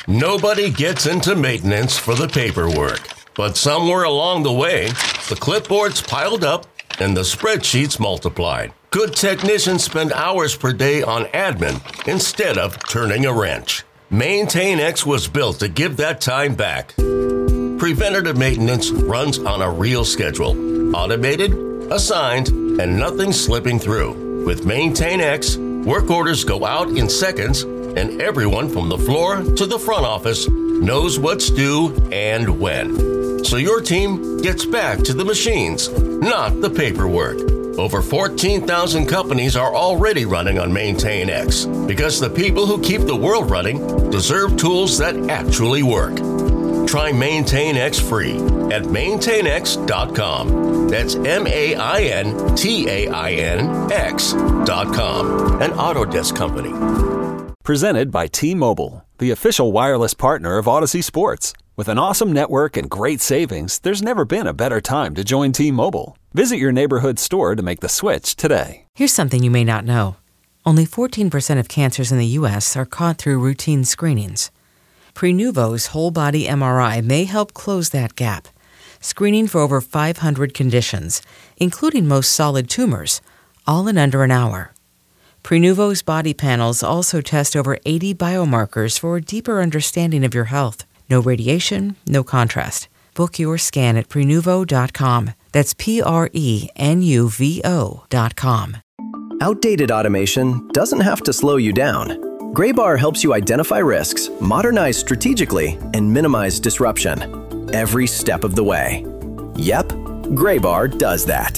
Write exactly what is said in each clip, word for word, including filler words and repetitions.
Nobody gets into maintenance for the paperwork, but somewhere along the way, the clipboards piled up and the spreadsheets multiplied. Good technicians spend hours per day on admin instead of turning a wrench. MaintainX was built to give that time back. Preventative maintenance runs on a real schedule, automated, assigned, and nothing slipping through. With MaintainX, work orders go out in seconds, and everyone from the floor to the front office knows what's due and when. So your team gets back to the machines, not the paperwork. Over fourteen thousand companies are already running on MaintainX because the people who keep the world running deserve tools that actually work. Try MaintainX free at maintain x dot com. That's M A I N T A I N X dot com. An Autodesk company. Presented by T-Mobile, the official wireless partner of Odyssey Sports. With an awesome network and great savings, there's never been a better time to join T-Mobile. Visit your neighborhood store to make the switch today. Here's something you may not know. Only fourteen percent of cancers in the U S are caught through routine screenings. Prenuvo's whole-body M R I may help close that gap, screening for over five hundred conditions, including most solid tumors, all in under an hour. Prenuvo's body panels also test over eighty biomarkers for a deeper understanding of your health. No radiation, no contrast. Book your scan at prenuvo dot com. That's P R E N U V O dot com. Outdated automation doesn't have to slow you down. Graybar helps you identify risks, modernize strategically, and minimize disruption every step of the way. Yep, Graybar does that.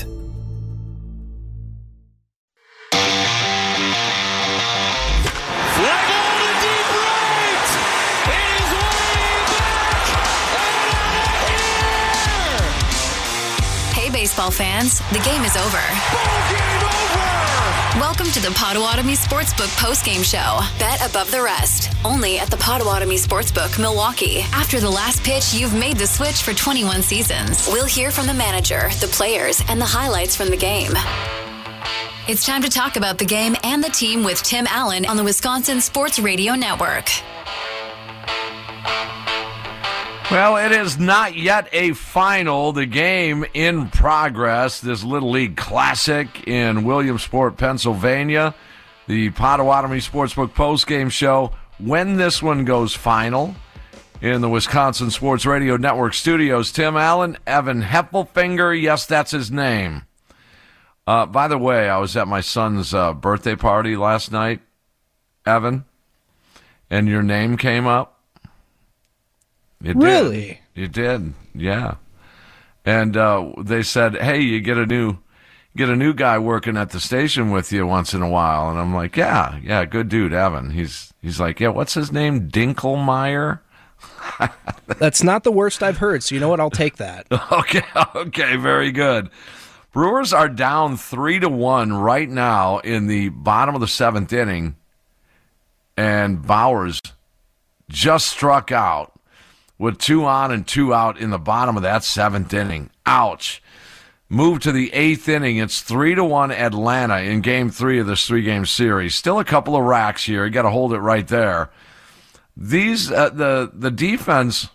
Flag on the deep right! It is way back and out of here! Hey, baseball fans, the game is over. Ball game over! Welcome to the Potawatomi Sportsbook postgame show. Bet above the rest. Only at the Potawatomi Sportsbook, Milwaukee. After the last pitch, you've made the switch for twenty-one seasons. We'll hear from the manager, the players, and the highlights from the game. It's time to talk about the game and the team with Tim Allen on the Wisconsin Sports Radio Network. Well, it is not yet a final. The game in progress, this Little League Classic in Williamsport, Pennsylvania. The Potawatomi Sportsbook postgame show. When this one goes final in the Wisconsin Sports Radio Network studios, Tim Allen, Evan Heffelfinger, yes, that's his name. Uh, by the way, I was at my son's uh, birthday party last night, Evan, and your name came up. It really? Did. You did, yeah. And uh, they said, "Hey, you get a new, get a new guy working at the station with you once in a while." And I'm like, "Yeah, yeah, good dude, Evan." He's he's like, "Yeah, what's his name? Dinkelmeyer." That's not the worst I've heard. So you know what? I'll take that. Okay, okay, very good. Brewers are down three to one right now in the bottom of the seventh inning, and Bowers just struck out with two on and two out in the bottom of that seventh inning. Ouch. Move to the eighth inning. It's three to one Atlanta in game three of this three-game series. Still a couple of racks here. You got to hold it right there. These uh, the the defense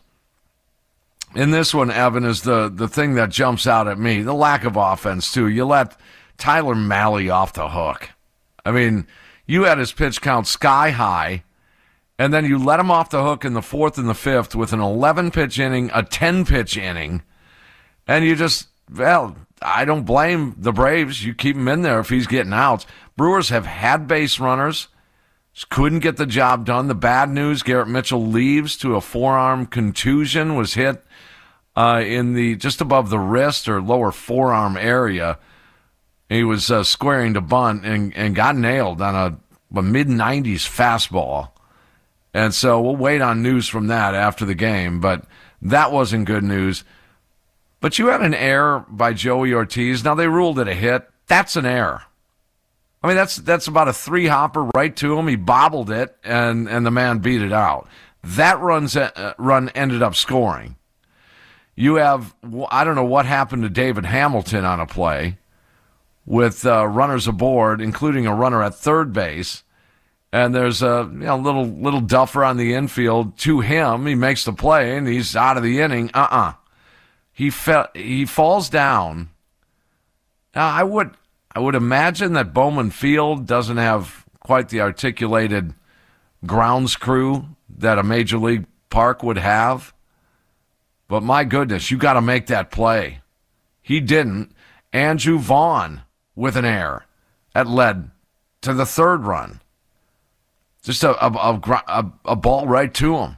in this one, Evan, is the, the thing that jumps out at me. The lack of offense, too. You let Tyler Mahle off the hook. I mean, you had his pitch count sky high, and then you let him off the hook in the fourth and the fifth with an eleven-pitch inning, a ten-pitch inning, and you just, well, I don't blame the Braves. You keep him in there if he's getting outs. Brewers have had base runners, just couldn't get the job done. The bad news, Garrett Mitchell leaves to a forearm contusion, was hit uh, in the just above the wrist or lower forearm area. He was uh, squaring to bunt and, and got nailed on a, a mid nineties fastball. And so we'll wait on news from that after the game, but that wasn't good news. But you had an error by Joey Ortiz. Now, they ruled it a hit. That's an error. I mean, that's that's about a three-hopper right to him. He bobbled it, and, and the man beat it out. That runs, uh, run ended up scoring. You have, I don't know what happened to David Hamilton on a play with uh, runners aboard, including a runner at third base. and there's a you know, little little duffer on the infield to him. He makes the play, and he's out of the inning. Uh-uh. He fe- he falls down. Now, I would I would imagine that Bowman Field doesn't have quite the articulated grounds crew that a Major League park would have. But my goodness, you got to make that play. He didn't. Andrew Vaughn with an error that led to the third run. Just a, a, a, a ball right to him.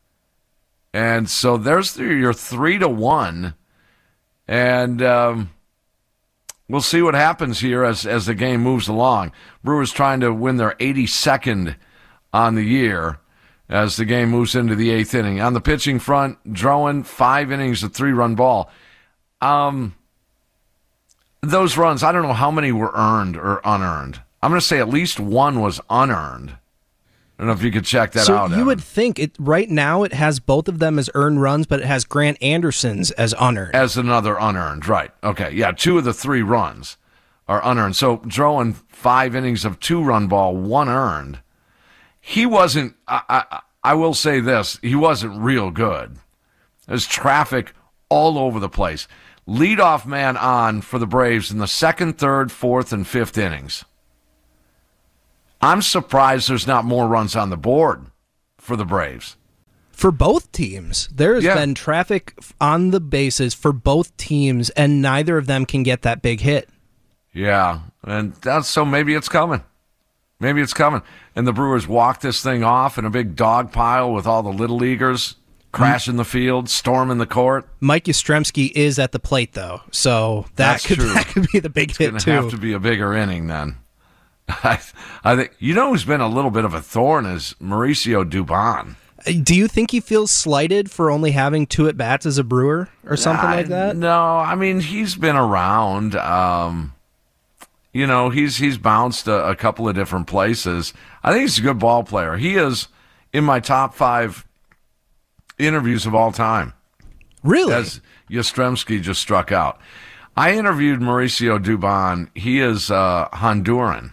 And so there's your three to one. And um, we'll see what happens here as, as the game moves along. Brewers trying to win their eighty-second on the year as the game moves into the eighth inning. On the pitching front, Drowan, five innings, a three-run ball. Um, those runs, I don't know how many were earned or unearned. I'm going to say at least one was unearned. I don't know if you could check that so out. So you Evan. would think it right now it has both of them as earned runs, but it has Grant Anderson's as unearned. As another unearned, right. Okay, yeah, two of the three runs are unearned. So Drowan, five innings of two-run ball, one earned. He wasn't, I, I, I will say this, he wasn't real good. There's traffic all over the place. Leadoff man on for the Braves in the second, third, fourth, and fifth innings. I'm surprised there's not more runs on the board for the Braves. For both teams. There has yeah. been traffic on the bases for both teams, and neither of them can get that big hit. Yeah, and that's so maybe it's coming. Maybe it's coming. And the Brewers walk this thing off in a big dog pile with all the little leaguers crashing the field, storming the court. Mike Yastrzemski is at the plate, though, so that That's could true. that could be the big it's hit, gonna too. It's going to have to be a bigger inning then. I, I think you know who's been a little bit of a thorn is Mauricio Dubon. Do you think he feels slighted for only having two at-bats as a Brewer or something I, like that? No, I mean, he's been around. Um, you know, he's he's bounced a, a couple of different places. I think he's a good ball player. He is in my top five interviews of all time. Really? As Yastrzemski just struck out. I interviewed Mauricio Dubon. He is uh, Honduran.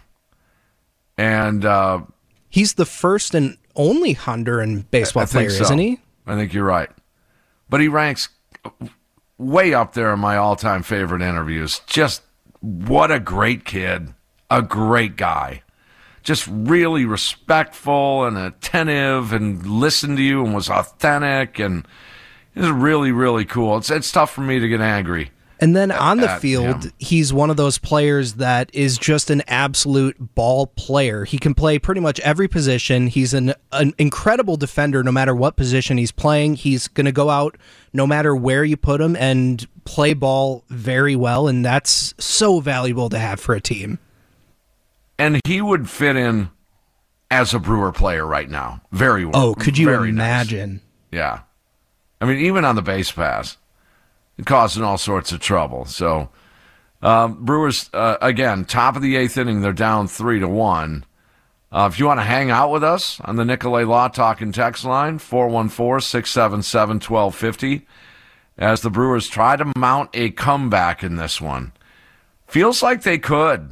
And uh, he's the first and only Honduran baseball player, so. isn't he? I think you're right. But he ranks way up there in my all-time favorite interviews. Just what a great kid. A great guy. Just really respectful and attentive and listened to you and was authentic. And it was really, really cool. It's, it's tough for me to get angry. And then on the at field, him. he's one of those players that is just an absolute ball player. He can play pretty much every position. He's an, an incredible defender no matter what position he's playing. He's going to go out no matter where you put him and play ball very well, and that's so valuable to have for a team. And he would fit in as a Brewer player right now. Very well. Oh, could you Very imagine? Nice. Yeah. I mean, even on the base pass. Causing all sorts of trouble. So, um, Brewers, uh, again, top of the eighth inning, they're down three to one. Uh, if you want to hang out with us on the Nicolay Law Talk and Text line, four one four, six seven seven, one two five zero, as the Brewers try to mount a comeback in this one. Feels like they could.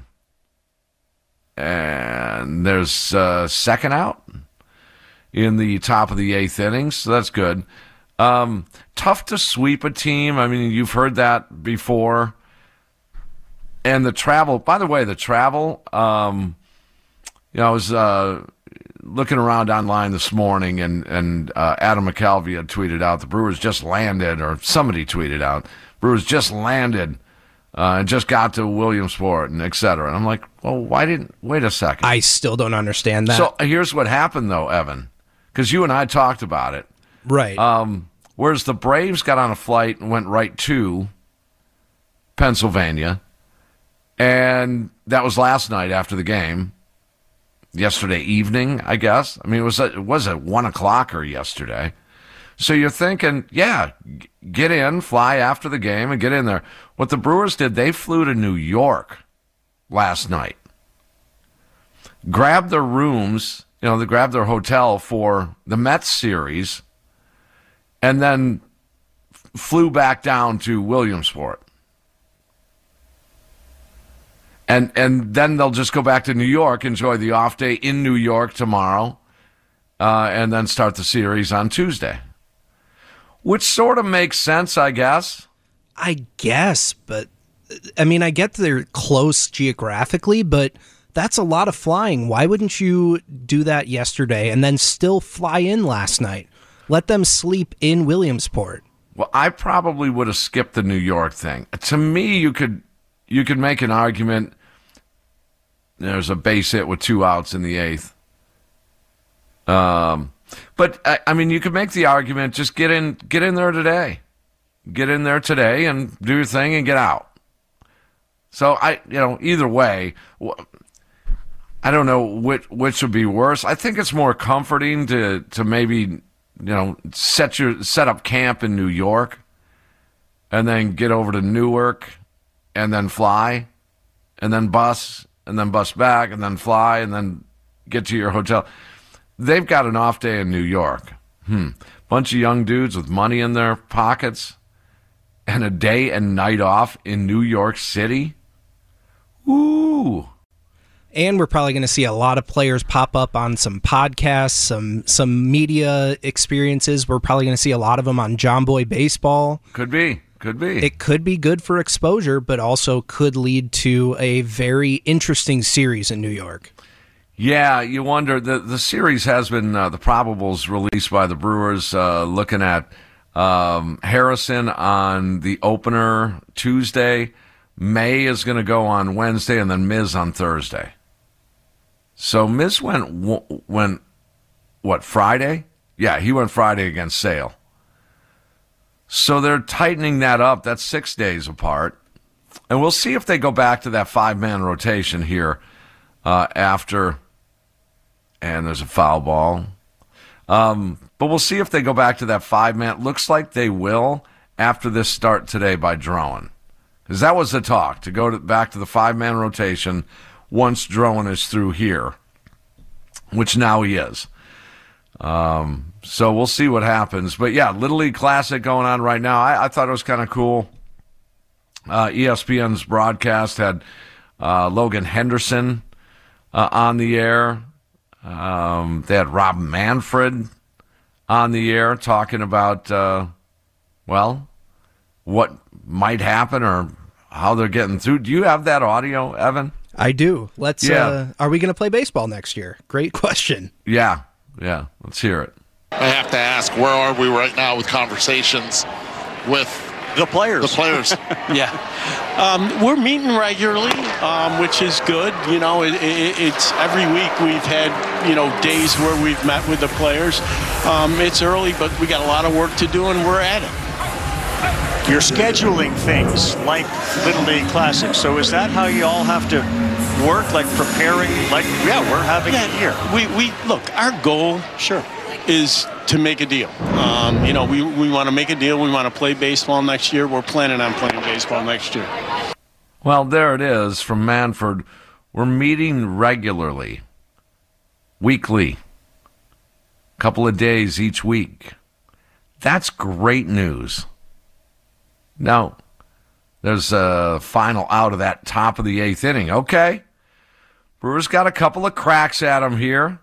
And there's a second out in the top of the eighth inning, so that's good. Um, tough to sweep a team. I mean, you've heard that before. And the travel, by the way, the travel, um, you know, I was uh, looking around online this morning, and, and uh, Adam McCalvey had tweeted out the Brewers just landed, or somebody tweeted out, Brewers just landed uh, and just got to Williamsport, and et cetera. And I'm like, well, why didn't, wait a second. I still don't understand that. So here's what happened, though, Evan, because you and I talked about it. Right. Um, whereas the Braves got on a flight and went right to Pennsylvania, and that was last night after the game. Yesterday evening, I guess. I mean, it was at, it was at one o'clock or yesterday. So you're thinking, yeah, g- get in, fly after the game, and get in there. What the Brewers did, they flew to New York last night, grabbed their rooms, you know, they grabbed their hotel for the Mets series, and then flew back down to Williamsport. And and then they'll just go back to New York, enjoy the off day in New York tomorrow, uh, and then start the series on Tuesday. Which sort of makes sense, I guess. I guess, but I mean, I get they're close geographically, but that's a lot of flying. Why wouldn't you do that yesterday and then still fly in last night? Let them sleep in Williamsport. Well, I probably would have skipped the New York thing. To me, you could you could make an argument. There's a base hit with two outs in the eighth. Um, but I, I mean, you could make the argument: just get in, get in there today, get in there today, and do your thing and get out. So I, you know, either way, I don't know which which would be worse. I think it's more comforting to to maybe, you know, set your set up camp in New York, and then get over to Newark, and then fly, and then bus, and then bus back, and then fly, and then get to your hotel. They've got an off day in New York. Hmm. Bunch of young dudes with money in their pockets, and a day and night off in New York City. Ooh. And we're probably going to see a lot of players pop up on some podcasts, some some media experiences. We're probably going to see a lot of them on John Boy Baseball. Could be. Could be. It could be good for exposure, but also could lead to a very interesting series in New York. Yeah, you wonder. The, the series has been, uh, the probables released by the Brewers, uh, looking at um, Harrison on the opener Tuesday. May is going to go on Wednesday, and then Miz on Thursday. So Miz went, went what, Friday? Yeah, he went Friday against Sale. So they're tightening that up. That's six days apart. And we'll see if they go back to that five-man rotation here uh, after, and there's a foul ball. Um, but we'll see if they go back to that five-man. Looks like they will after this start today by Drowan. Because that was the talk, to go to, back to the five-man rotation once Drowan is through here, which now he is. Um, so we'll see what happens. But, yeah, Little League Classic going on right now. I, I thought it was kind of cool. Uh, E S P N's broadcast had uh, Logan Henderson uh, on the air. Um, they had Rob Manfred on the air talking about, uh, well, what might happen or how they're getting through. Do you have that audio, Evan? I do. Let's. Yeah. Uh, are we going to play baseball next year? Great question. Yeah, yeah. Let's hear it. I have to ask, where are we right now with conversations with the players? The players. Yeah, um, we're meeting regularly, um, which is good. You know, it, it, it's every week we've had you know days where we've met with the players. Um, it's early, but we got a lot of work to do, and we're at it. You're scheduling things like Little League Classic. So is that how you all have to work, like preparing? Like, yeah, we're having yeah, it here. We, we look, our goal sure is to make a deal. Um, you know, we, we want to make a deal. We want to play baseball next year. We're planning on playing baseball next year. Well, there it is from Manfred. We're meeting regularly, weekly, a couple of days each week. That's great news. Now, there's a final out of that top of the eighth inning. Okay. Brewers got a couple of cracks at them here.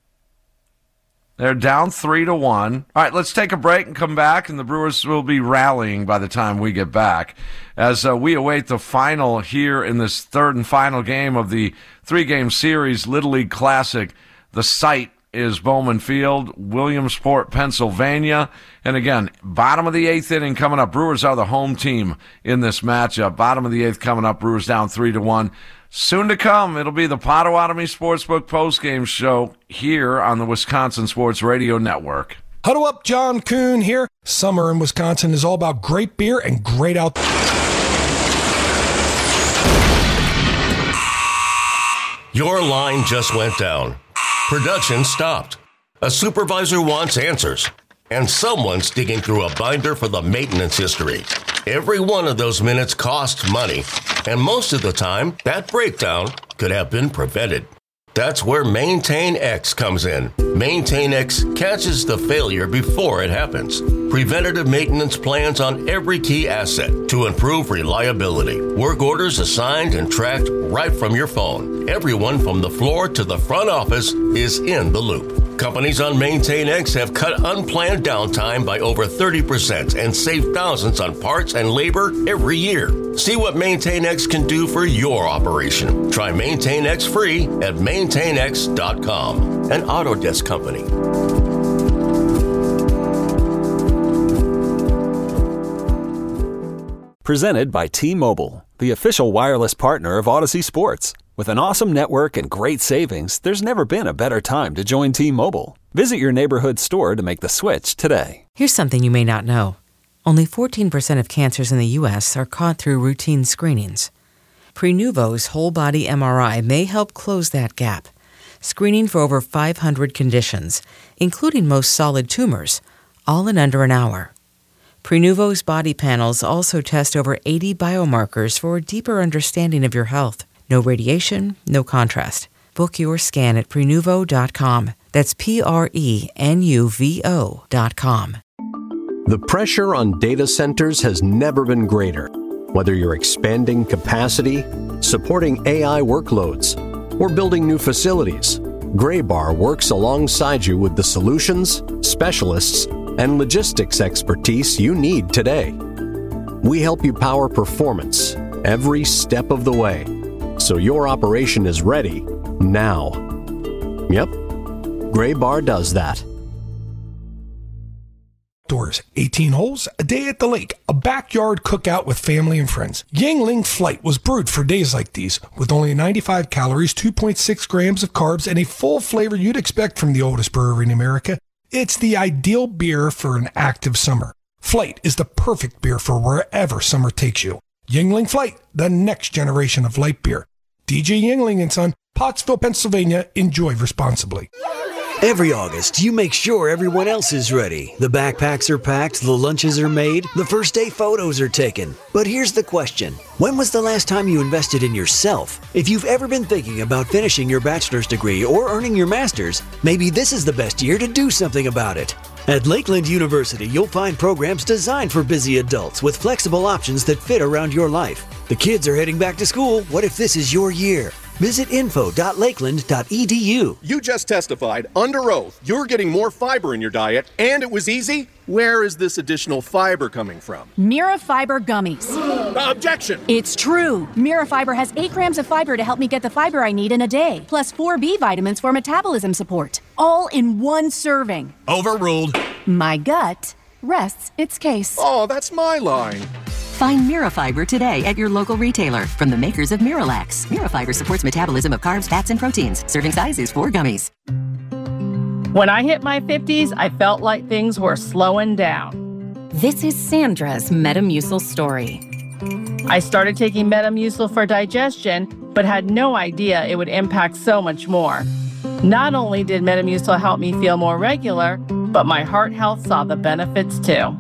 They're down three to one. All right, let's take a break and come back, and the Brewers will be rallying by the time we get back as uh, we await the final here in this third and final game of the three-game series, Little League Classic. The site is Bowman Field, Williamsport, Pennsylvania. And again, bottom of the eighth inning coming up. Brewers are the home team in this matchup. Bottom of the eighth coming up. Brewers down three to one. Soon to come, it'll be the Potawatomi Sportsbook postgame show here on the Wisconsin Sports Radio Network. Huddle up, John Kuhn here. Summer in Wisconsin is all about great beer and great out. Your line just went down. Production stopped. A supervisor wants answers. And someone's digging through a binder for the maintenance history. Every one of those minutes costs money. And most of the time, that breakdown could have been prevented. That's where Maintain X comes in. Maintain X catches the failure before it happens. Preventative maintenance plans on every key asset to improve reliability. Work orders assigned and tracked right from your phone. Everyone from the floor to the front office is in the loop. Companies on Maintain X have cut unplanned downtime by over thirty percent and saved thousands on parts and labor every year. See what Maintain X can do for your operation. Try Maintain X free at maintain x dot com, an Autodesk company. Presented by T-Mobile, the official wireless partner of Odyssey Sports. With an awesome network and great savings, there's never been a better time to join T-Mobile. Visit your neighborhood store to make the switch today. Here's something you may not know. Only fourteen percent of cancers in the U S are caught through routine screenings. Prenuvo's whole-body M R I may help close that gap, screening for over five hundred conditions, including most solid tumors, all in under an hour. Prenuvo's body panels also test over eighty biomarkers for a deeper understanding of your health. No radiation, no contrast. Book your scan at prenuvo dot com. That's P R E N U V O dot com. The pressure on data centers has never been greater. Whether you're expanding capacity, supporting A I workloads, or building new facilities, Graybar works alongside you with the solutions, specialists, and logistics expertise you need today. We help you power performance every step of the way, so your operation is ready now. Yep, Graybar does that. Doors, eighteen holes, a day at the lake, a backyard cookout with family and friends. Yingling Flight was brewed for days like these, with only ninety-five calories, two point six grams of carbs, and a full flavor you'd expect from the oldest brewery in America. It's the ideal beer for an active summer. Flight is the perfect beer for wherever summer takes you. Yingling Flight, the next generation of light beer. D J Yingling and Son, Pottsville, Pennsylvania. Enjoy responsibly. Every August, you make sure everyone else is ready. The backpacks are packed, the lunches are made, the first day photos are taken. But here's the question. When was the last time you invested in yourself? If you've ever been thinking about finishing your bachelor's degree or earning your master's, maybe this is the best year to do something about it. At Lakeland University, you'll find programs designed for busy adults with flexible options that fit around your life. The kids are heading back to school. What if this is your year? Visit info dot lakeland dot e d u. You just testified under oath you're getting more fiber in your diet, and it was easy? Where is this additional fiber coming from? Mira Fiber Gummies. Objection! It's true. Mira Fiber has eight grams of fiber to help me get the fiber I need in a day, plus four B vitamins for metabolism support, all in one serving. Overruled. My gut rests its case. Oh, that's my line. Find Mirafiber today at your local retailer from the makers of Miralax. Mirafiber supports metabolism of carbs, fats, and proteins. Serving size is four gummies. When I hit my fifties, I felt like things were slowing down. This is Sandra's Metamucil story. I started taking Metamucil for digestion, but had no idea it would impact so much more. Not only did Metamucil help me feel more regular, but my heart health saw the benefits too.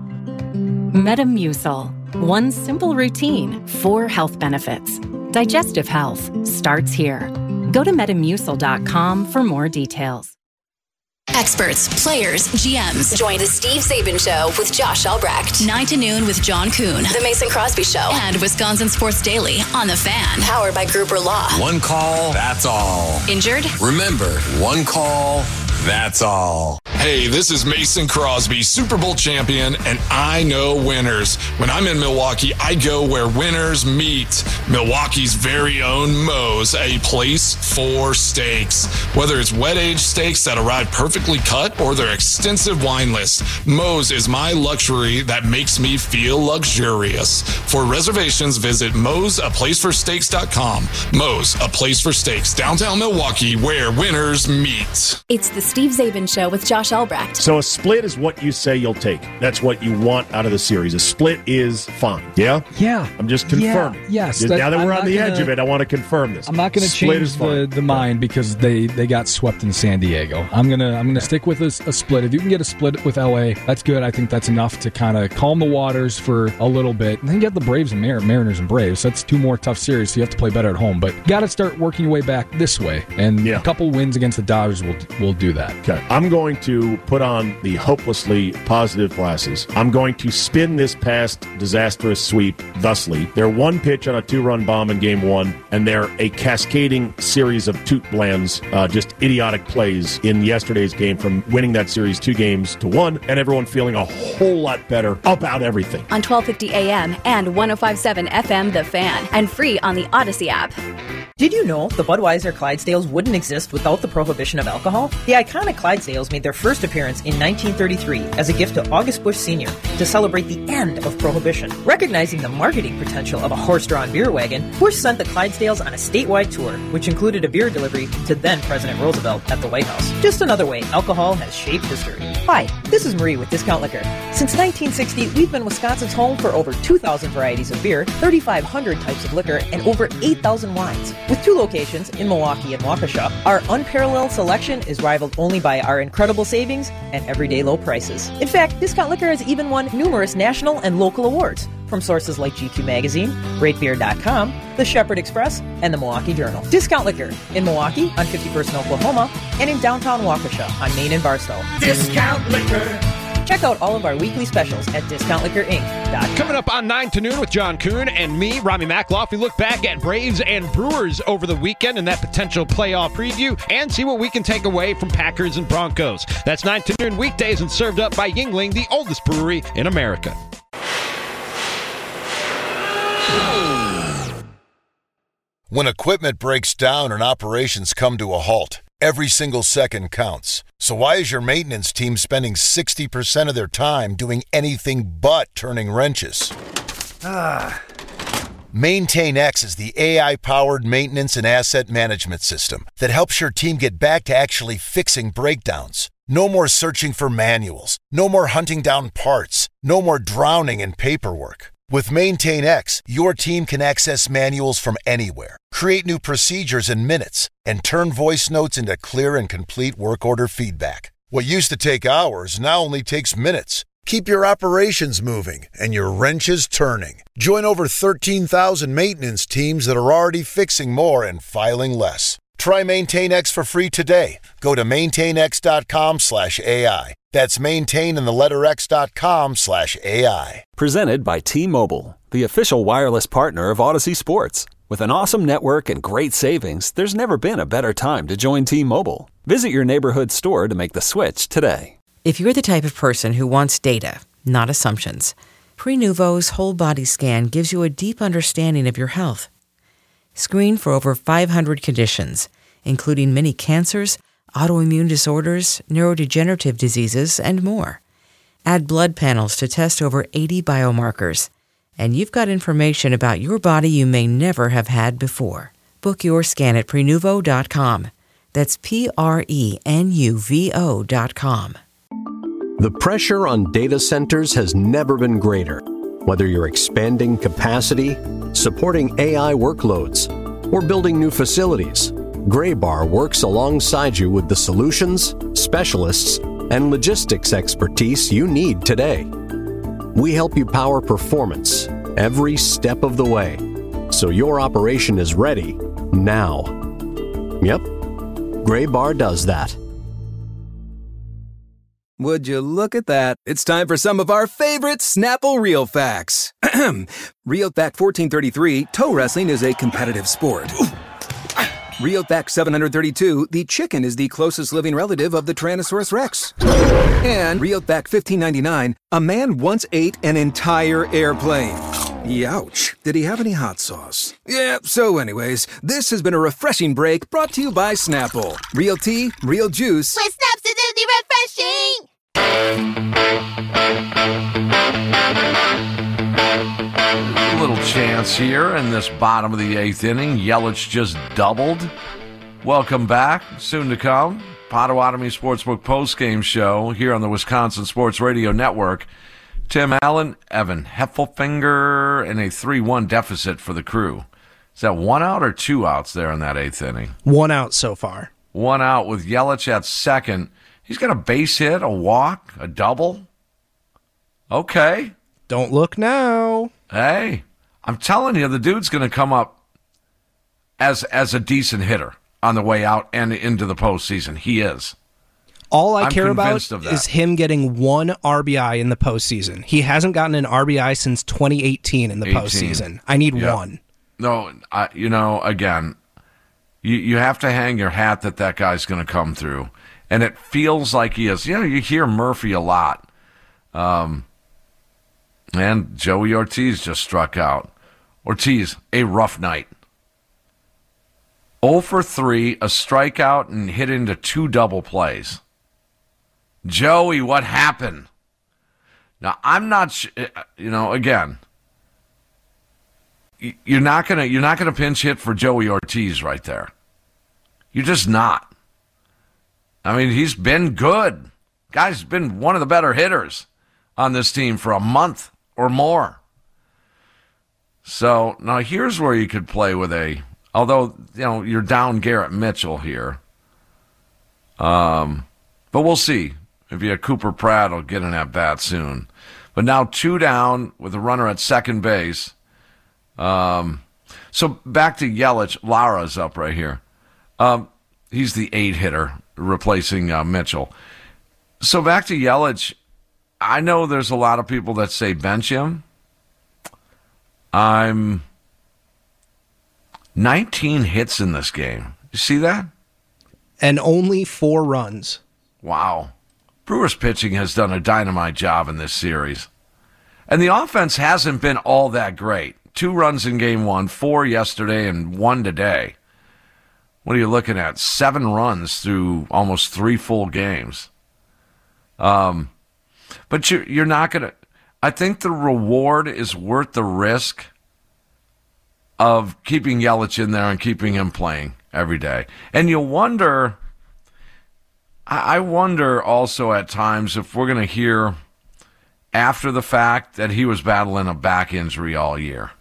Metamucil. One simple routine, four health benefits. Digestive health starts here. Go to metamucil dot com for more details. Experts, players, G Ms. Join the Steve Zabin Show with Josh Albrecht. nine to noon with John Kuhn. The Mason Crosby Show. And Wisconsin Sports Daily on The Fan. Powered by Gruber Law. One call, that's all. Injured? Remember, one call, that's all. Hey, this is Mason Crosby, Super Bowl champion, and I know winners. When I'm in Milwaukee, I go where winners meet. Milwaukee's very own Moe's, a place for steaks. Whether it's wet-aged steaks that arrive perfectly cut or their extensive wine list, Moe's is my luxury that makes me feel luxurious. For reservations, visit Moe's a place for steaks dot com. Moe's, a place for steaks, downtown Milwaukee, where winners meet. It's the Steve Zabin Show with Josh Albrecht. So a split is what you say you'll take. That's what you want out of the series. A split is fine. Yeah? Yeah. I'm just confirming. Yeah, yes. Now that I'm we're on the gonna, edge of it, I want to confirm this. I'm not going to change the, the mind because they, they got swept in San Diego. I'm going to I'm gonna stick with a, a split. If you can get a split with L A, that's good. I think that's enough to kind of calm the waters for a little bit. And then you get the Braves and Mar- Mariners and Braves. That's two more tough series, so you have to play better at home. But got to start working your way back this way. And yeah. a couple wins against the Dodgers will, will do that. Okay. I'm going to put on the hopelessly positive glasses. I'm going to spin this past disastrous sweep thusly. They're one pitch on a two-run bomb in game one, and they're a cascading series of toot blands, uh, just idiotic plays in yesterday's game from winning that series two games to one, and everyone feeling a whole lot better about everything. On twelve fifty A M and one oh five point seven F M The Fan, and free on the Odyssey app. Did you know the Budweiser Clydesdales wouldn't exist without the prohibition of alcohol? The iconic Clydesdales made their first appearance in nineteen thirty-three as a gift to August Busch Senior to celebrate the end of Prohibition. Recognizing the marketing potential of a horse-drawn beer wagon, Busch sent the Clydesdales on a statewide tour, which included a beer delivery to then President Roosevelt at the White House. Just another way alcohol has shaped history. Hi, this is Marie with Discount Liquor. Since nineteen sixty, we've been Wisconsin's home for over two thousand varieties of beer, thirty-five hundred types of liquor, and over eight thousand wines. With two locations in Milwaukee and Waukesha, our unparalleled selection is rivaled only by our incredible savings and everyday low prices. In fact, Discount Liquor has even won numerous national and local awards from sources like G Q Magazine, Rate Beer dot com, The Shepherd Express, and the Milwaukee Journal. Discount Liquor in Milwaukee on fifty-first and Oklahoma, and in downtown Waukesha on Main and Barstow. Discount Liquor. Check out all of our weekly specials at discount liquor inc dot com. Coming up on nine to noon with John Kuhn and me, Rami Makloff, we look back at Braves and Brewers over the weekend and that potential playoff preview and see what we can take away from Packers and Broncos. That's nine to noon weekdays and served up by Yuengling, the oldest brewery in America. When equipment breaks down and operations come to a halt, every single second counts. So why is your maintenance team spending sixty percent of their time doing anything but turning wrenches? Ah. MaintainX is the A I-powered maintenance and asset management system that helps your team get back to actually fixing breakdowns. No more searching for manuals. No more hunting down parts. No more drowning in paperwork. With MaintainX, your team can access manuals from anywhere, create new procedures in minutes, and turn voice notes into clear and complete work order feedback. What used to take hours now only takes minutes. Keep your operations moving and your wrenches turning. Join over thirteen thousand maintenance teams that are already fixing more and filing less. Try MaintainX for free today. Go to maintainx.com slash AI. That's maintain in the letter x.com slash AI. Presented by T-Mobile, the official wireless partner of Odyssey Sports. With an awesome network and great savings, there's never been a better time to join T-Mobile. Visit your neighborhood store to make the switch today. If you're the type of person who wants data, not assumptions, Prenuvo's whole body scan gives you a deep understanding of your health. Screen for over five hundred conditions, including many cancers, autoimmune disorders, neurodegenerative diseases, and more. Add blood panels to test over eighty biomarkers, and you've got information about your body you may never have had before. Book your scan at Prenuvo dot com. That's P R E N U V O dot com. The pressure on data centers has never been greater. Whether you're expanding capacity, supporting A I workloads, or building new facilities, Graybar works alongside you with the solutions, specialists, and logistics expertise you need today. We help you power performance every step of the way, so your operation is ready now. Yep, Graybar does that. Would you look at that? It's time for some of our favorite Snapple Real Facts. Real Fact fourteen thirty-three, toe wrestling is a competitive sport. Real Fact seven hundred thirty-two, the chicken is the closest living relative of the Tyrannosaurus Rex. And Real Fact fifteen ninety-nine, a man once ate an entire airplane. Youch. Did he have any hot sauce? Yeah, so anyways, this has been a refreshing break brought to you by Snapple. Real tea, real juice. With Snaps acidity refreshing! A little chance here in this bottom of the eighth inning. Yelich just doubled. Welcome back. Soon to come. Potawatomi Sportsbook postgame show here on the Wisconsin Sports Radio Network. Tim Allen, Evan Heffelfinger, and a three one deficit for the Crew. Is that one out or two outs there in that eighth inning? One out so far. One out with Yelich at second. He's got a base hit, a walk, a double. Okay. Don't look now. Hey, I'm telling you, the dude's going to come up as as a decent hitter on the way out and into the postseason. He is. All I I'm care about that. is him getting one R B I in the postseason. He hasn't gotten an R B I since twenty eighteen in the eighteen. postseason. I need Yep. one. No, I, you know, again, you, you have to hang your hat that that guy's going to come through. And it feels like he is. You know, you hear Murphy a lot. Um, and Joey Ortiz just struck out. Ortiz, a rough night. oh for three, a strikeout, and hit into two double plays. Joey, what happened? Now, I'm not, sh- you know, again, you're not gonna you're not gonna pinch hit for Joey Ortiz right there. You're just not. I mean, he's been good. Guy's been one of the better hitters on this team for a month or more. So now here's where you could play with a, although you know you're down Garrett Mitchell here. Um, but we'll see. Maybe a Cooper Pratt will get an at bat soon. But now two down with a runner at second base. Um, so back to Yelich. Lara's up right here. Um, he's the eight hitter replacing uh, Mitchell. So back to Yelich. I know there's a lot of people that say bench him. I'm nineteen hits in this game. You see that? And only four runs. Wow. Brewers pitching has done a dynamite job in this series. And the offense hasn't been all that great. Two runs in game one, four yesterday, and one today. What are you looking at? Seven runs through almost three full games. Um, but you're, you're not going to... I think the reward is worth the risk of keeping Yelich in there and keeping him playing every day. And you wonder... I wonder also at times if we're going to hear after the fact that he was battling a back injury all year.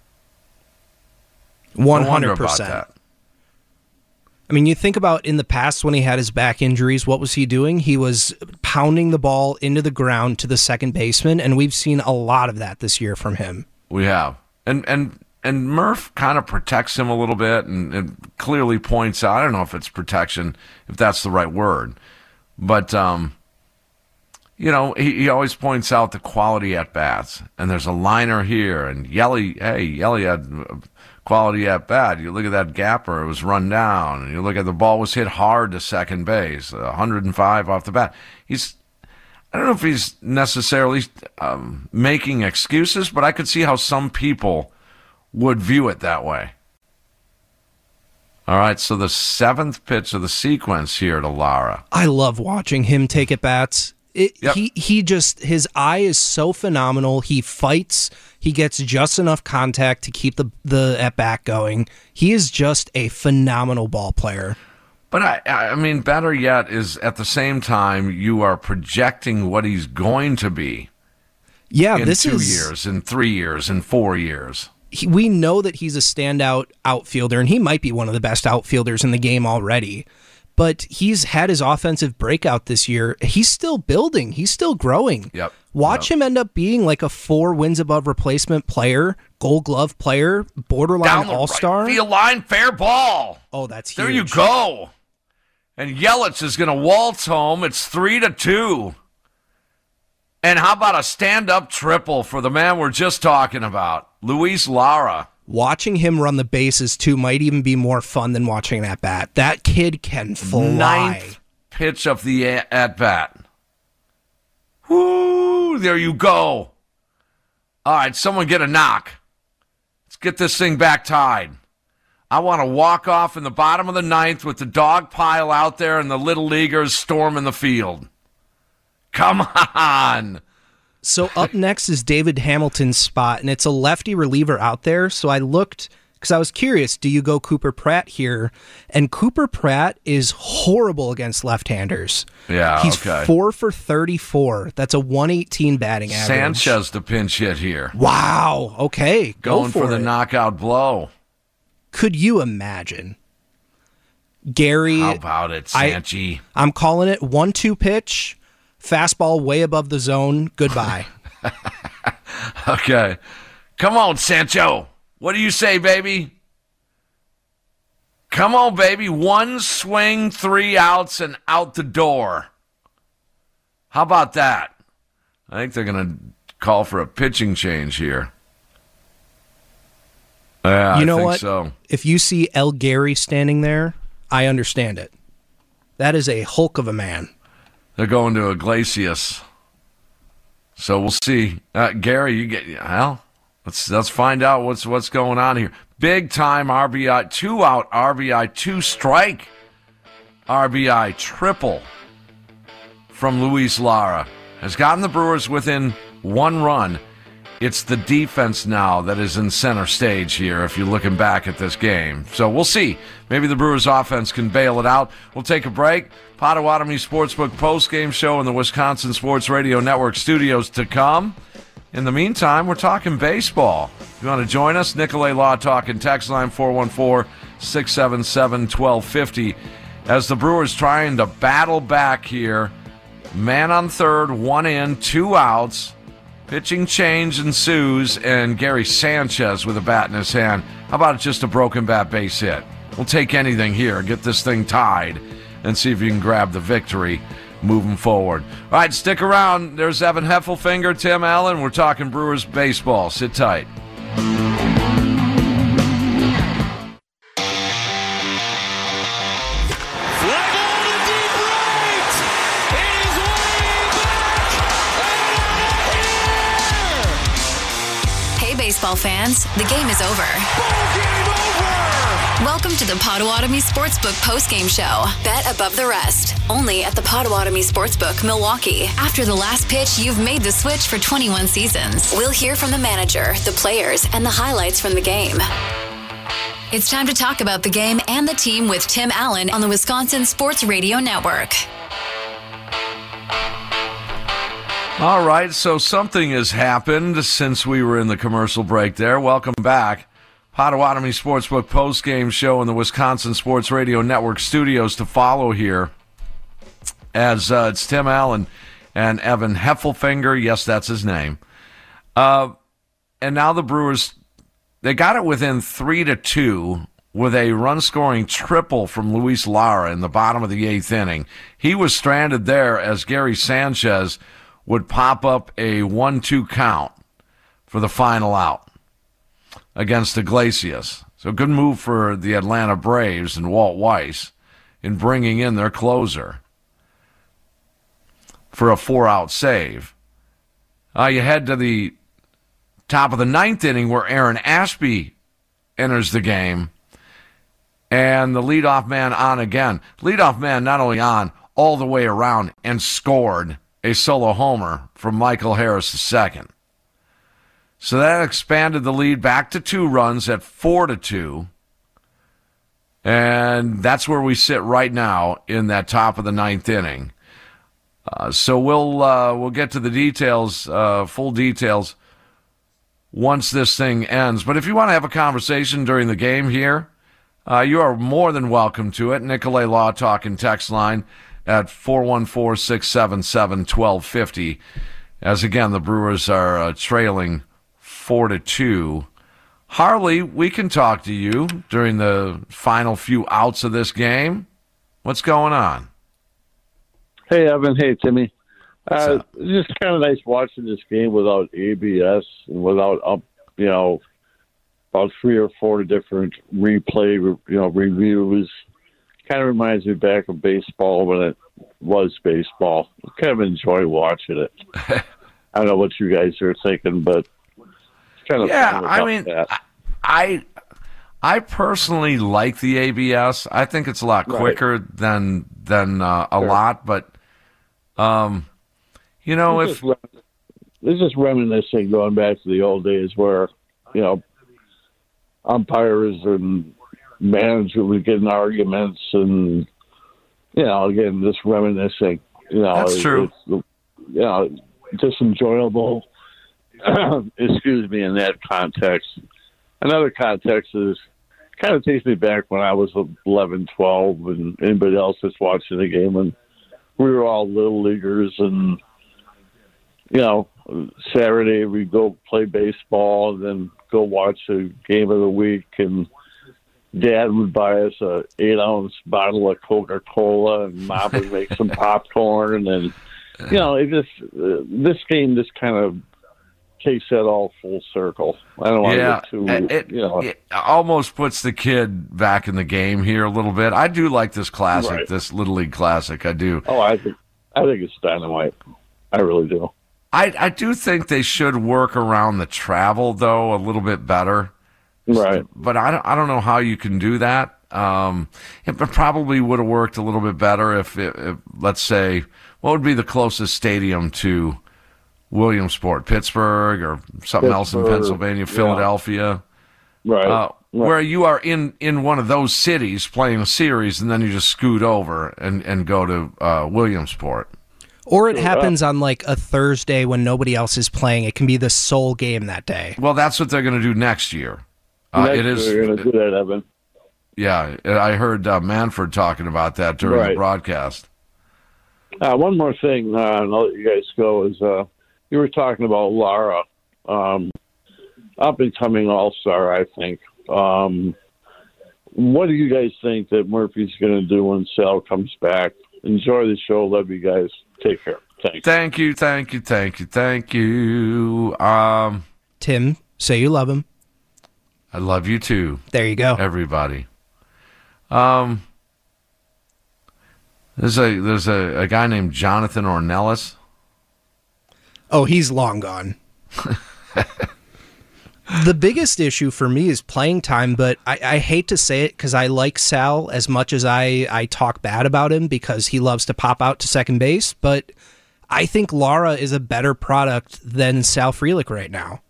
one hundred percent. I wonder about that. I mean, you think about in the past when he had his back injuries, what was he doing? He was pounding the ball into the ground to the second baseman, and we've seen a lot of that this year from him. We have. And and and Murph kind of protects him a little bit and, and clearly points out, I don't know if it's protection, if that's the right word, but, um, you know, he, he always points out the quality at bats. And there's a liner here, and Yelly, hey, Yelly had quality at bat. You look at that gapper, it was run down. And you look at the ball was hit hard to second base, one hundred five off the bat. He's, I don't know if he's necessarily um, making excuses, but I could see how some people would view it that way. All right, so the seventh pitch of the sequence here to Lara. I love watching him take at bats. It, Yep. He he just his eye is so phenomenal. He fights. He gets just enough contact to keep the the at bat going. He is just a phenomenal ball player. But I I mean, better yet is at the same time you are projecting what he's going to be. Yeah, in this two is years, in three years, in four years. he, we know that he's a standout outfielder, and he might be one of the best outfielders in the game already. But he's had his offensive breakout this year. He's still building. He's still growing. Yep. Watch Yep. him end up being like a four wins above replacement player, Gold Glove player, borderline Down the all-star. right field line, fair ball. Oh, that's huge. There you go. And Yelich is going to waltz home. It's three to two. And how about a stand-up triple for the man we're just talking about, Luis Lara. Watching him run the bases, too, might even be more fun than watching an at-bat. That kid can fly. Ninth pitch of the a- at-bat. Woo, there you go. All right, someone get a knock. Let's get this thing back tied. I want to walk off in the bottom of the ninth with the dog pile out there and the little leaguers storming the field. Come on. So up next is David Hamilton's spot, and it's a lefty reliever out there. So I looked because I was curious, do you go Cooper Pratt here? And Cooper Pratt is horrible against left-handers. Yeah, He's okay. four for thirty-four. That's a one eighteen batting average. Sanchez the pinch hit here. Wow. Okay. Go Going for, for the it. knockout blow. Could you imagine? Gary. How about it, Sanchi? I, I'm calling it one two pitch, fastball way above the zone. Goodbye. Okay. Come on, Sancho. What do you say, baby? Come on, baby. One swing, three outs, and out the door. How about that? I think they're going to call for a pitching change here. Yeah, you I know think what? so. If you see El Gary standing there, I understand it. That is a hulk of a man. They're going to Iglesias. So we'll see. Uh, Gary, you get well. Let's let's find out what's what's going on here. Big time R B I, two out R B I, two strike R B I triple from Luis Lara has gotten the Brewers within one run. It's the defense now that is in center stage here if you're looking back at this game. So we'll see. Maybe the Brewers offense can bail it out. We'll take a break. Potawatomi Sportsbook postgame show in the Wisconsin Sports Radio Network studios to come. In the meantime, we're talking baseball. If you want to join us, Nicolay Law Talk and text line four one four, six seven seven, one two five zero. As the Brewers trying to battle back here, man on third, one in, two outs. Pitching change ensues, and Gary Sanchez with a bat in his hand. How about just a broken bat base hit? We'll take anything here, get this thing tied, and see if you can grab the victory moving forward. All right, stick around. There's Evan Heffelfinger, Tim Allen. We're talking Brewers baseball. Sit tight. Baseball fans, the game is over. Game over. Welcome to the Potawatomi Sportsbook postgame show. Bet above the rest. Only at the Potawatomi Sportsbook, Milwaukee. After the last pitch, you've made the switch for twenty-one seasons. We'll hear from the manager, the players, and the highlights from the game. It's time to talk about the game and the team with Tim Allen on the Wisconsin Sports Radio Network. All right, so something has happened since we were in the commercial break there. Welcome back. Potawatomi Sportsbook postgame show in the Wisconsin Sports Radio Network studios to follow here. As uh, it's Tim Allen and Evan Heffelfinger. Yes, that's his name. Uh, and now the Brewers, they got it within three to two with a run-scoring triple from Luis Lara in the bottom of the eighth inning. He was stranded there as Gary Sanchez would pop up a one two count for the final out against Iglesias. So good move for the Atlanta Braves and Walt Weiss in bringing in their closer for a four-out save. Uh, you head to the top of the ninth inning where Aaron Ashby enters the game, and the leadoff man on again. Leadoff man not only on, all the way around, and scored a solo homer from Michael Harris the second. So that expanded the lead back to two runs at four to two. And that's where we sit right now in that top of the ninth inning. Uh, so we'll uh, we'll get to the details, uh, full details, once this thing ends. But if you want to have a conversation during the game here, uh, you are more than welcome to it. Nicolay Law Talk and text line at four one four, six seven seven, one two five zero. As again, the Brewers are uh, trailing four to two. Harley, we can talk to you during the final few outs of this game. What's going on? Hey, Evan. Hey, Timmy. Uh, it's just kind of nice watching this game without A B S and without, um, you know, about three or four different replay, you know, reviews. Kind of reminds me back of baseball when it was baseball. I kind of enjoy watching it. I don't know what you guys are thinking, but it's kind of yeah. fun I mean, that. I I personally like the A B S. I think it's a lot quicker right. than than uh, a sure. lot, but um, you know, it's if just, it's just reminiscing going back to the old days where you know umpires and managers would get in arguments, and you know, again, just reminiscing. You know, That's it, true. It's, you know, just enjoyable. Excuse me, in that context. Another context is kind of takes me back when I was eleven, twelve, and anybody else that's watching the game, and we were all little leaguers, and you know, Saturday we'd go play baseball and then go watch a game of the week, and Dad would buy us a eight ounce bottle of Coca-Cola, and Mom would make some popcorn, and you know, it just uh, this game just kind of takes that all full circle. I don't want yeah, to get too, it, you know. it almost puts the kid back in the game here a little bit. I do like this classic, Right. this Little League classic. I do. Oh, I think I think it's dynamite. I really do. I, I do think they should work around the travel, though, a little bit better. Right. But I don't, I don't know how you can do that. Um, it probably would have worked a little bit better if, it, if, let's say, what would be the closest stadium to Williamsport? Pittsburgh or something else in Pittsburgh, Pennsylvania, yeah. Philadelphia? Right. Uh, right. Where you are in, in one of those cities playing a series, and then you just scoot over and, and go to uh, Williamsport. Or it happens on like a Thursday when nobody else is playing. It can be the sole game that day. Well, that's what they're going to do next year. Uh, Next it is. year you're going to do that, Evan. Yeah, I heard uh, Manford talking about that during Right. the broadcast. Uh, one more thing, uh, and I'll let you guys go, is uh, you were talking about Lara, um, up-and-coming all-star, I think. Um, what do you guys think that Murphy's going to do when Sal comes back? Enjoy the show. Love you guys. Take care. Thanks. Thank you, thank you, thank you, thank you. Um, Tim, say you love him. I love you too. There you go. Everybody. Um, there's a there's a, a guy named Jonathan Ornelas. Oh, he's long gone. The biggest issue for me is playing time, but I, I hate to say it because I like Sal as much as I, I talk bad about him because he loves to pop out to second base, but I think Lara is a better product than Sal Frelick right now.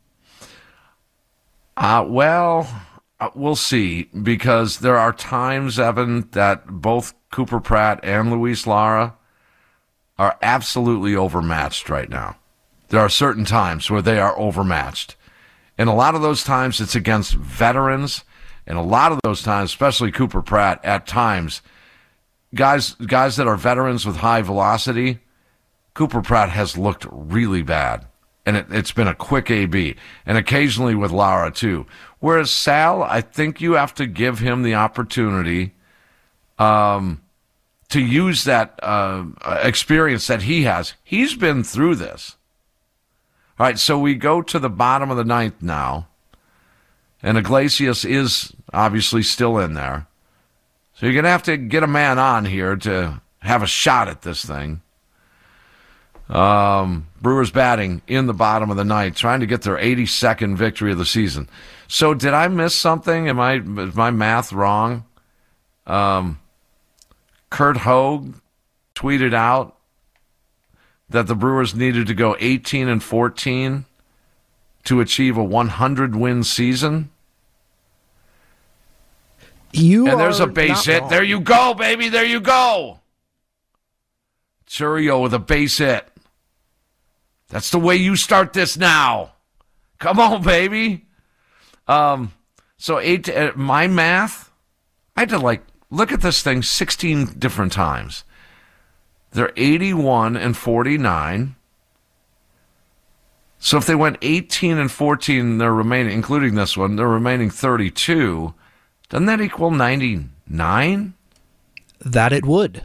Uh, well, uh, we'll see, because there are times, Evan, that both Cooper Pratt and Luis Lara are absolutely overmatched right now. There are certain times where they are overmatched. And a lot of those times it's against veterans, and a lot of those times, especially Cooper Pratt, at times, guys guys that are veterans with high velocity, Cooper Pratt has looked really bad. And it, it's been a quick A B. And occasionally with Lara, too. Whereas Sal, I think you have to give him the opportunity um, to use that uh, experience that he has. He's been through this. All right, so we go to the bottom of the ninth now, and Iglesias is obviously still in there. So you're going to have to get a man on here to have a shot at this thing. Um, Brewers batting in the bottom of the ninth, trying to get their eighty-second victory of the season. So did I miss something? Am I is my math wrong? Um, Kurt Hogue tweeted out that the Brewers needed to go eighteen and fourteen to achieve a one hundred win season. You and there's are a base not hit. wrong. There you go, baby. There you go. Churio with a base hit. That's the way you start this now. Come on, baby. Um, so eight. Uh, my math, I had to like look at this thing sixteen different times. They're eighty-one and forty-nine. So if they went eighteen and fourteen, they're remaining, including this one, they're remaining thirty-two. Doesn't that equal ninety-nine? That it would.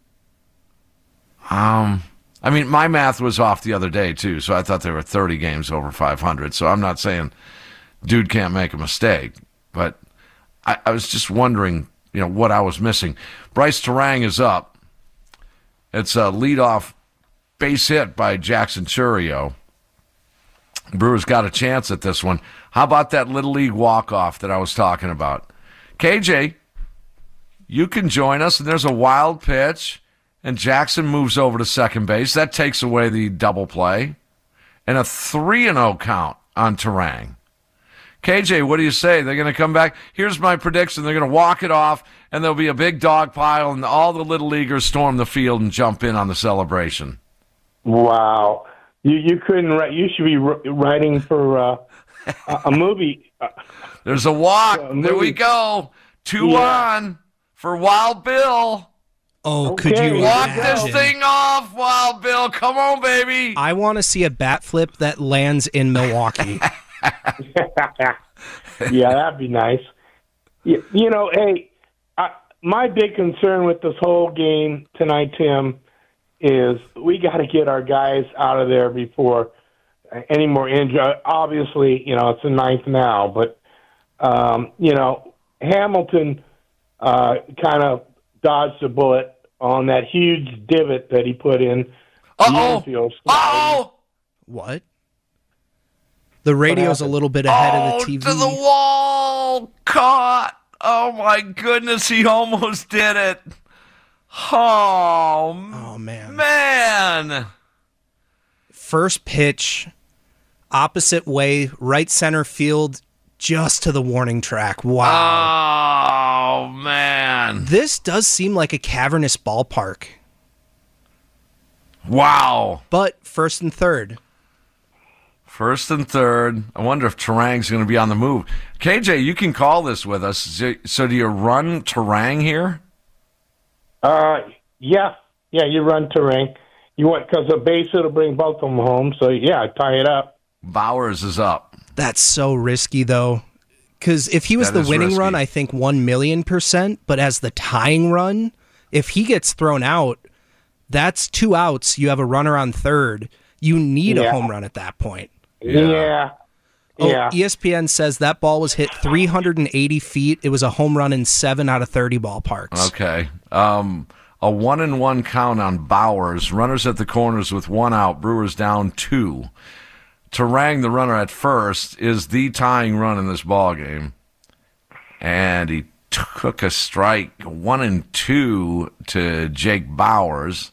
Um, I mean, my math was off the other day, too, so I thought there were thirty games over five hundred. So I'm not saying dude can't make a mistake, but I, I was just wondering, you know, what I was missing. Bryce Terang is up. It's a leadoff base hit by Jackson Churio. Brewers got a chance at this one. How about that Little League walk-off that I was talking about? K J, you can join us, and there's a wild pitch, and Jackson moves over to second base. That takes away the double play. And a three and oh count on Terang. K J, what do you say? They're going to come back. Here's my prediction. They're going to walk it off, and there'll be a big dog pile, and all the little leaguers storm the field and jump in on the celebration. Wow. You you couldn't write. You should be writing for uh, a, a movie. There's a walk. A there we go. Two Yeah. on for Wild Bill. Oh, could you walk imagine? this thing off, Wild Bill? Come on, baby. I want to see a bat flip that lands in Milwaukee. Yeah, that'd be nice. You, you know, hey, I, my big concern with this whole game tonight, Tim, is we got to get our guys out of there before any more injury. Obviously, you know, it's the ninth now, but, um, you know, Hamilton uh, kind of dodged a bullet on that huge divot that he put in. Uh-oh. Uh-oh. What? The radio's a little bit ahead oh, of the T V. To the wall. Caught. Oh, my goodness. He almost did it. Oh, oh man. Man. First pitch, opposite way, right center field, just to the warning track. Wow. Oh, man. This does seem like a cavernous ballpark. Wow. But first and third. First and third. I wonder if Terang's going to be on the move. K J, you can call this with us. So, so do you run Terang here? Uh, yeah. Yeah, you run Terang. You want, because the base will bring both of them home. So, yeah, tie it up. Bowers is up. That's so risky, though. Because if he was That the is winning risky. run, I think one million percent. But as the tying run, if he gets thrown out, that's two outs. You have a runner on third. You need Yeah. a home run at that point. Yeah. Oh, Yeah. E S P N says that ball was hit three hundred eighty feet. It was a home run in seven out of thirty ballparks. Okay. Um, a one and one count on Bowers. Runners at the corners with one out. Brewers down two. Terang, the runner at first, is the tying run in this ball game, and he took a strike, one and two to Jake Bowers.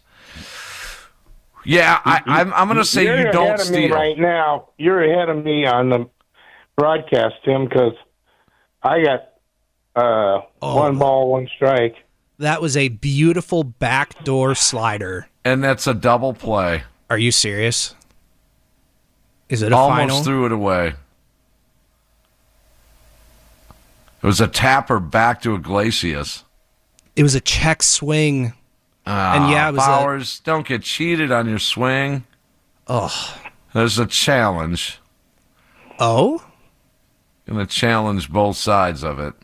Yeah, I, I'm. I'm going to say You're you ahead don't of me steal. right now. You're ahead of me on the broadcast, Tim, because I got uh, Oh. one ball, one strike. That was a beautiful backdoor slider. And that's a double play. Are you serious? Is it a Almost final? threw it away. It was a tapper back to Iglesias. It was a check swing. Ah, And yeah, it was a- Bowers, don't get cheated on your swing. Oh. There's a challenge. Oh? Going to challenge both sides of it.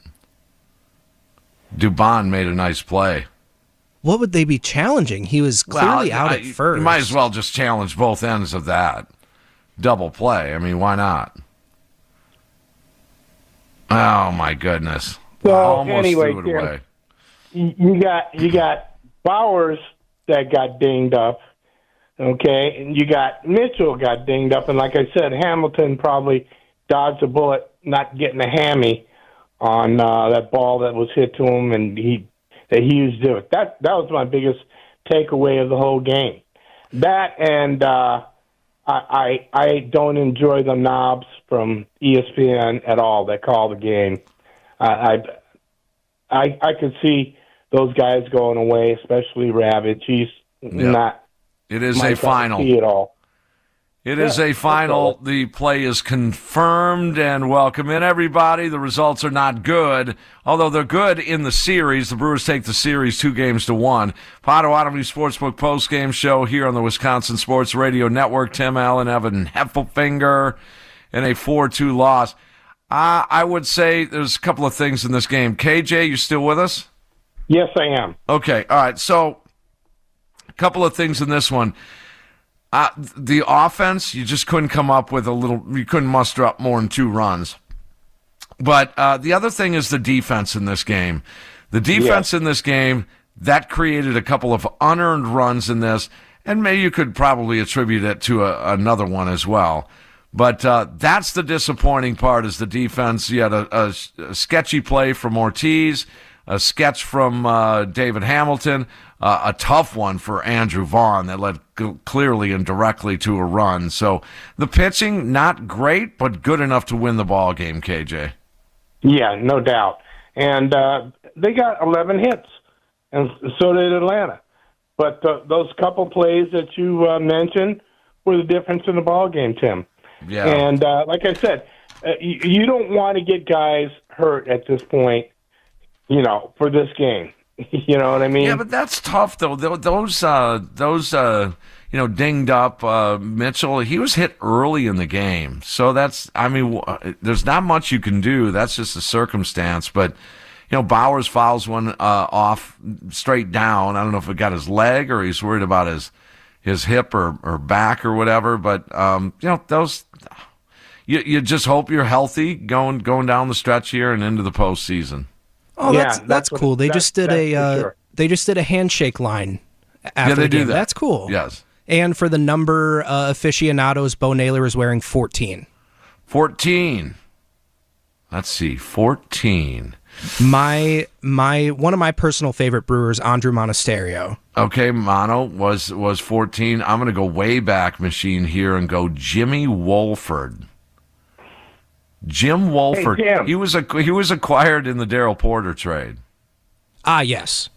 Dubon made a nice play. What would they be challenging? He was clearly Well, out I- at first. You might as well just challenge both ends of that. Double play. I mean, why not? Oh, my goodness. So, Almost anyway, threw it Tim, away. You you got you got Bowers that got dinged up, okay, and you got Mitchell got dinged up, and like I said, Hamilton probably dodged a bullet, not getting a hammy on uh, that ball that was hit to him, and he that he used to it. That that was my biggest takeaway of the whole game. That and uh, I, I I don't enjoy the knobs from E S P N at all that call the game. I I I, I could see those guys going away, especially Ravage. He's not. It is my a cup of final. tea at all. It is Yeah, a final. that's all. The play is confirmed, and welcome in, everybody. The results are not good, although they're good in the series. The Brewers take the series two games to one. Potawatomi Sportsbook postgame show here on the Wisconsin Sports Radio Network. Tim Allen, Evan Heffelfinger, in a four two loss. Uh, I would say there's a couple of things in this game. K J, you still with us? Yes, I am. Okay, all right. So, a couple of things in this one. Uh, the offense, you just couldn't come up with a little, you couldn't muster up more than two runs. But uh, the other thing is the defense in this game. The defense in this game, that created a couple of unearned runs in this, and maybe you could probably attribute it to a, another one as well. But uh, that's the disappointing part is the defense. You had a, a, a sketchy play from Ortiz. a sketch from uh, David Hamilton, uh, a tough one for Andrew Vaughn that led g- clearly and directly to a run. So the pitching, not great, but good enough to win the ball game, K J. Yeah, no doubt. And uh, they got eleven hits, and so did Atlanta. But uh, those couple plays that you uh, mentioned were the difference in the ball game, Tim. Yeah. And uh, like I said, uh, you, you don't want to get guys hurt at this point, you know, for this game. You know what I mean? Yeah, but that's tough, though. Th- Those, uh, those, uh, you know, dinged up uh, Mitchell, he was hit early in the game. So that's, I mean, w- there's not much you can do. That's just a circumstance. But, you know, Bowers fouls one uh, off straight down. I don't know if it got his leg or he's worried about his his hip or, or back or whatever. But, um, you know, those, you, you just hope you're healthy going going down the stretch here and into the postseason. Oh, Yeah, that's that's that's what- cool. They that's- just did that's a for uh, sure. they just did a handshake line after Yeah, they the do game. that. That's cool. Yes. And for the number uh, aficionados, Bo Naylor is wearing fourteen. fourteen. Let's see, fourteen. My my one of my personal favorite Brewers, Andrew Monasterio. Okay, Mono was was fourteen. I'm going to go way back machine here and go Jimmy Wolford. Jim Wolford. Hey, Jim. he was a, he was acquired in the Darryl Porter trade. Ah, yes.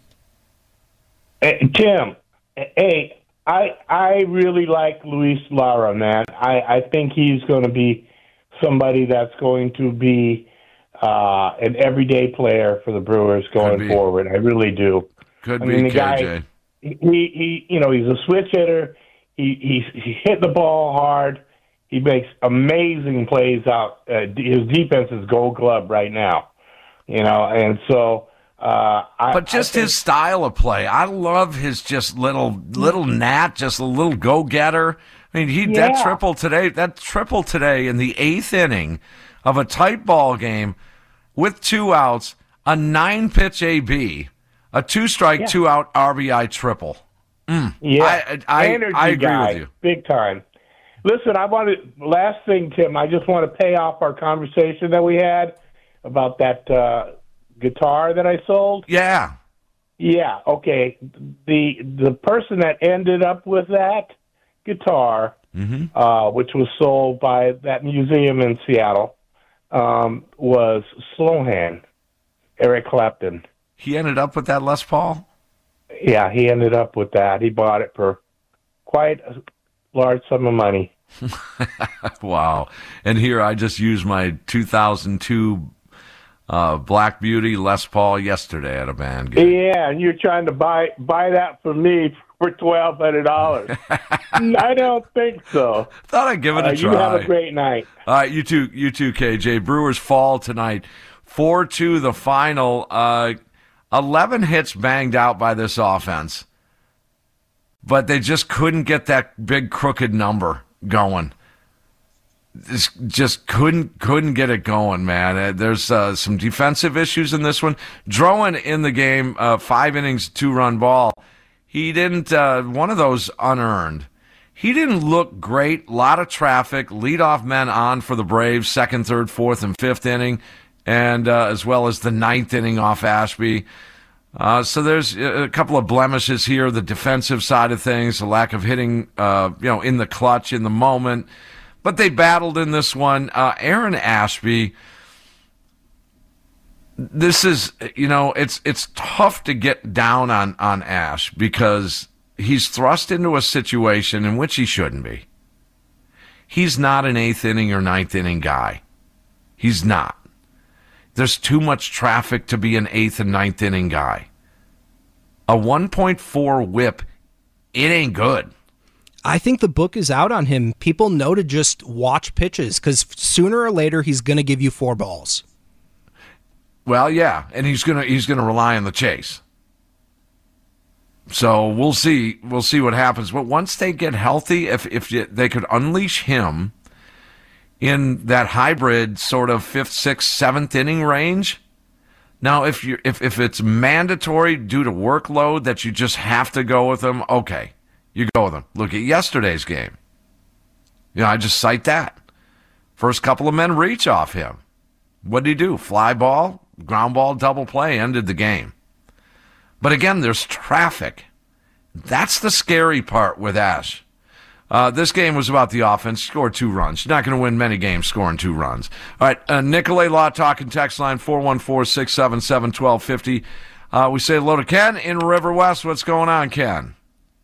Hey, Tim, hey, I I really like Luis Lara, man. I, I think he's going to be somebody that's going to be uh, an everyday player for the Brewers going be. forward. I really do. Could I be mean, the K J. guy, he, he, you know, he's a switch hitter. He, he, he hit the ball hard. He makes amazing plays out. Uh, his defense is Gold Glove right now, you know, and so. Uh, I, But just I think, his style of play, I love his just little little gnat, just a little go getter. I mean, he that Yeah. triple today, that triple today in the eighth inning of a tight ball game with two outs, a nine pitch A B, a two strike, Yeah. two out R B I triple. Mm. Yeah, I I, energy I agree guy, with you. big time. Listen, I want to last thing, Tim. I just want to pay off our conversation that we had about that uh, guitar that I sold. Yeah, Yeah, okay. The the person that ended up with that guitar, mm-hmm. uh, which was sold by that museum in Seattle, um, was Slohan, Eric Clapton. He ended up with that Les Paul. Yeah, he ended up with that. He bought it for quite a large sum of money. Wow! And here I just used my two thousand two uh, Black Beauty Les Paul yesterday at a band gig. Yeah, and you're trying to buy buy that for me for twelve hundred dollars. I don't think so. Thought I'd give it a Uh, try. you have a great night. All right, you too, you too, K J. Brewers fall tonight, four two the final. Uh, Eleven hits banged out by this offense, but they just couldn't get that big crooked number going. Just, just couldn't couldn't get it going, man. Uh, There's uh, some defensive issues in this one. Drowan in the game, uh, five innings, two run ball. He didn't. Uh, one of those unearned. He didn't look great. A lot of traffic. Leadoff men on for the Braves. Second, third, fourth, and fifth inning, and uh, as well as the ninth inning off Ashby. Uh, so there's a couple of blemishes here. The defensive side of things, the lack of hitting, uh, you know, in the clutch, in the moment. But they battled in this one. Uh, Aaron Ashby. This is, you know, it's it's tough to get down on on Ash because he's thrust into a situation in which he shouldn't be. He's not an eighth inning or ninth inning guy. He's not. There's too much traffic to be an eighth and ninth inning guy. A one point four whip, it ain't good. I think the book is out on him. People know to just watch pitches because sooner or later he's going to give you four balls. Well, yeah, and he's gonna he's gonna rely on the chase. So we'll see we'll see what happens. But once they get healthy, if if you, they could unleash him in that hybrid sort of fifth, sixth, seventh inning range. Now, if you if if it's mandatory due to workload that you just have to go with him, okay, you go with him. Look at yesterday's game. You know, I just cite that. First couple of men reach off him. What did he do? Fly ball, ground ball, double play, ended the game. But again, there's traffic. That's the scary part with Ash. Uh, this game was about the offense. Scored two runs. You're not going to win many games scoring two runs. All right, uh, Nicolay Law Talk and text line four one four, six seven seven, one two five zero. Uh, we say hello to Ken in River West. What's going on, Ken?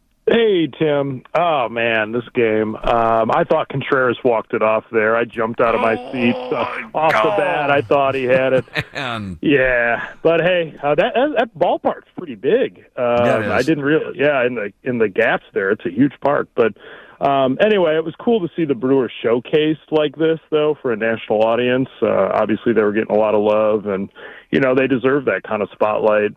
Hey, Tim. Oh, man, this game. Um, I thought Contreras walked it off there. I jumped out of my seat. Uh, off the bat, I thought he had it. Man. Yeah, but hey, uh, that, that that ballpark's pretty big. Uh, Yeah, it is. I didn't really, yeah, in the in the gaps there, it's a huge park. But um, anyway, it was cool to see the Brewers showcased like this, though, for a national audience. Uh, obviously, they were getting a lot of love, and, you know, they deserve that kind of spotlight.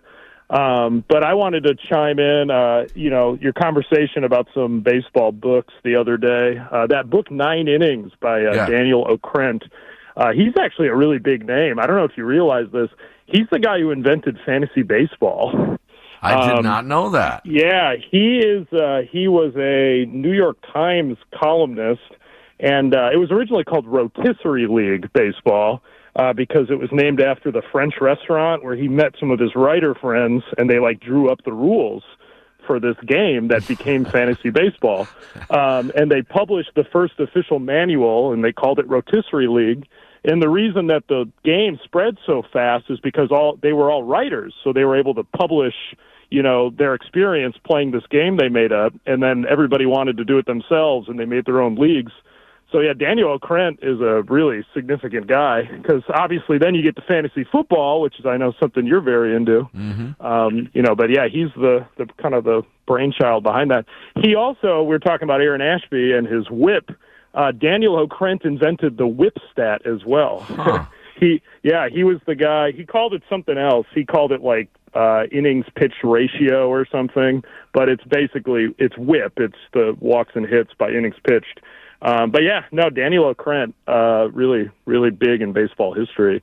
Um, but I wanted to chime in, uh, you know, your conversation about some baseball books the other day. Uh, that book, Nine Innings, by uh, Yeah. Daniel Okrent, uh, he's actually a really big name. I don't know if you realize this. He's the guy who invented fantasy baseball. I did Um, not know that. Yeah, he is. Uh, he was a New York Times columnist, and uh, it was originally called Rotisserie League Baseball. Uh, because it was named after the French restaurant where he met some of his writer friends, and they like drew up the rules for this game that became fantasy baseball. Um, and they published the first official manual, and they called it Rotisserie League. And the reason that the game spread so fast is because all they were all writers, so they were able to publish, you know, their experience playing this game they made up, and then everybody wanted to do it themselves, and they made their own leagues. So, yeah, Daniel Okrent is a really significant guy because obviously then you get to fantasy football, which is, I know, something you're very into. Mm-hmm. Um, you know, but, yeah, he's the, the kind of the brainchild behind that. He also, we were talking about Aaron Ashby and his whip. Uh, Daniel Okrent invented the whip stat as well. Huh. he, yeah, he was the guy. He called it something else. He called it, like, uh, innings pitch ratio or something. But it's basically, it's whip. It's the walks and hits by innings pitched. Um, but, yeah, no, Daniel Okrent, uh, really, really big in baseball history.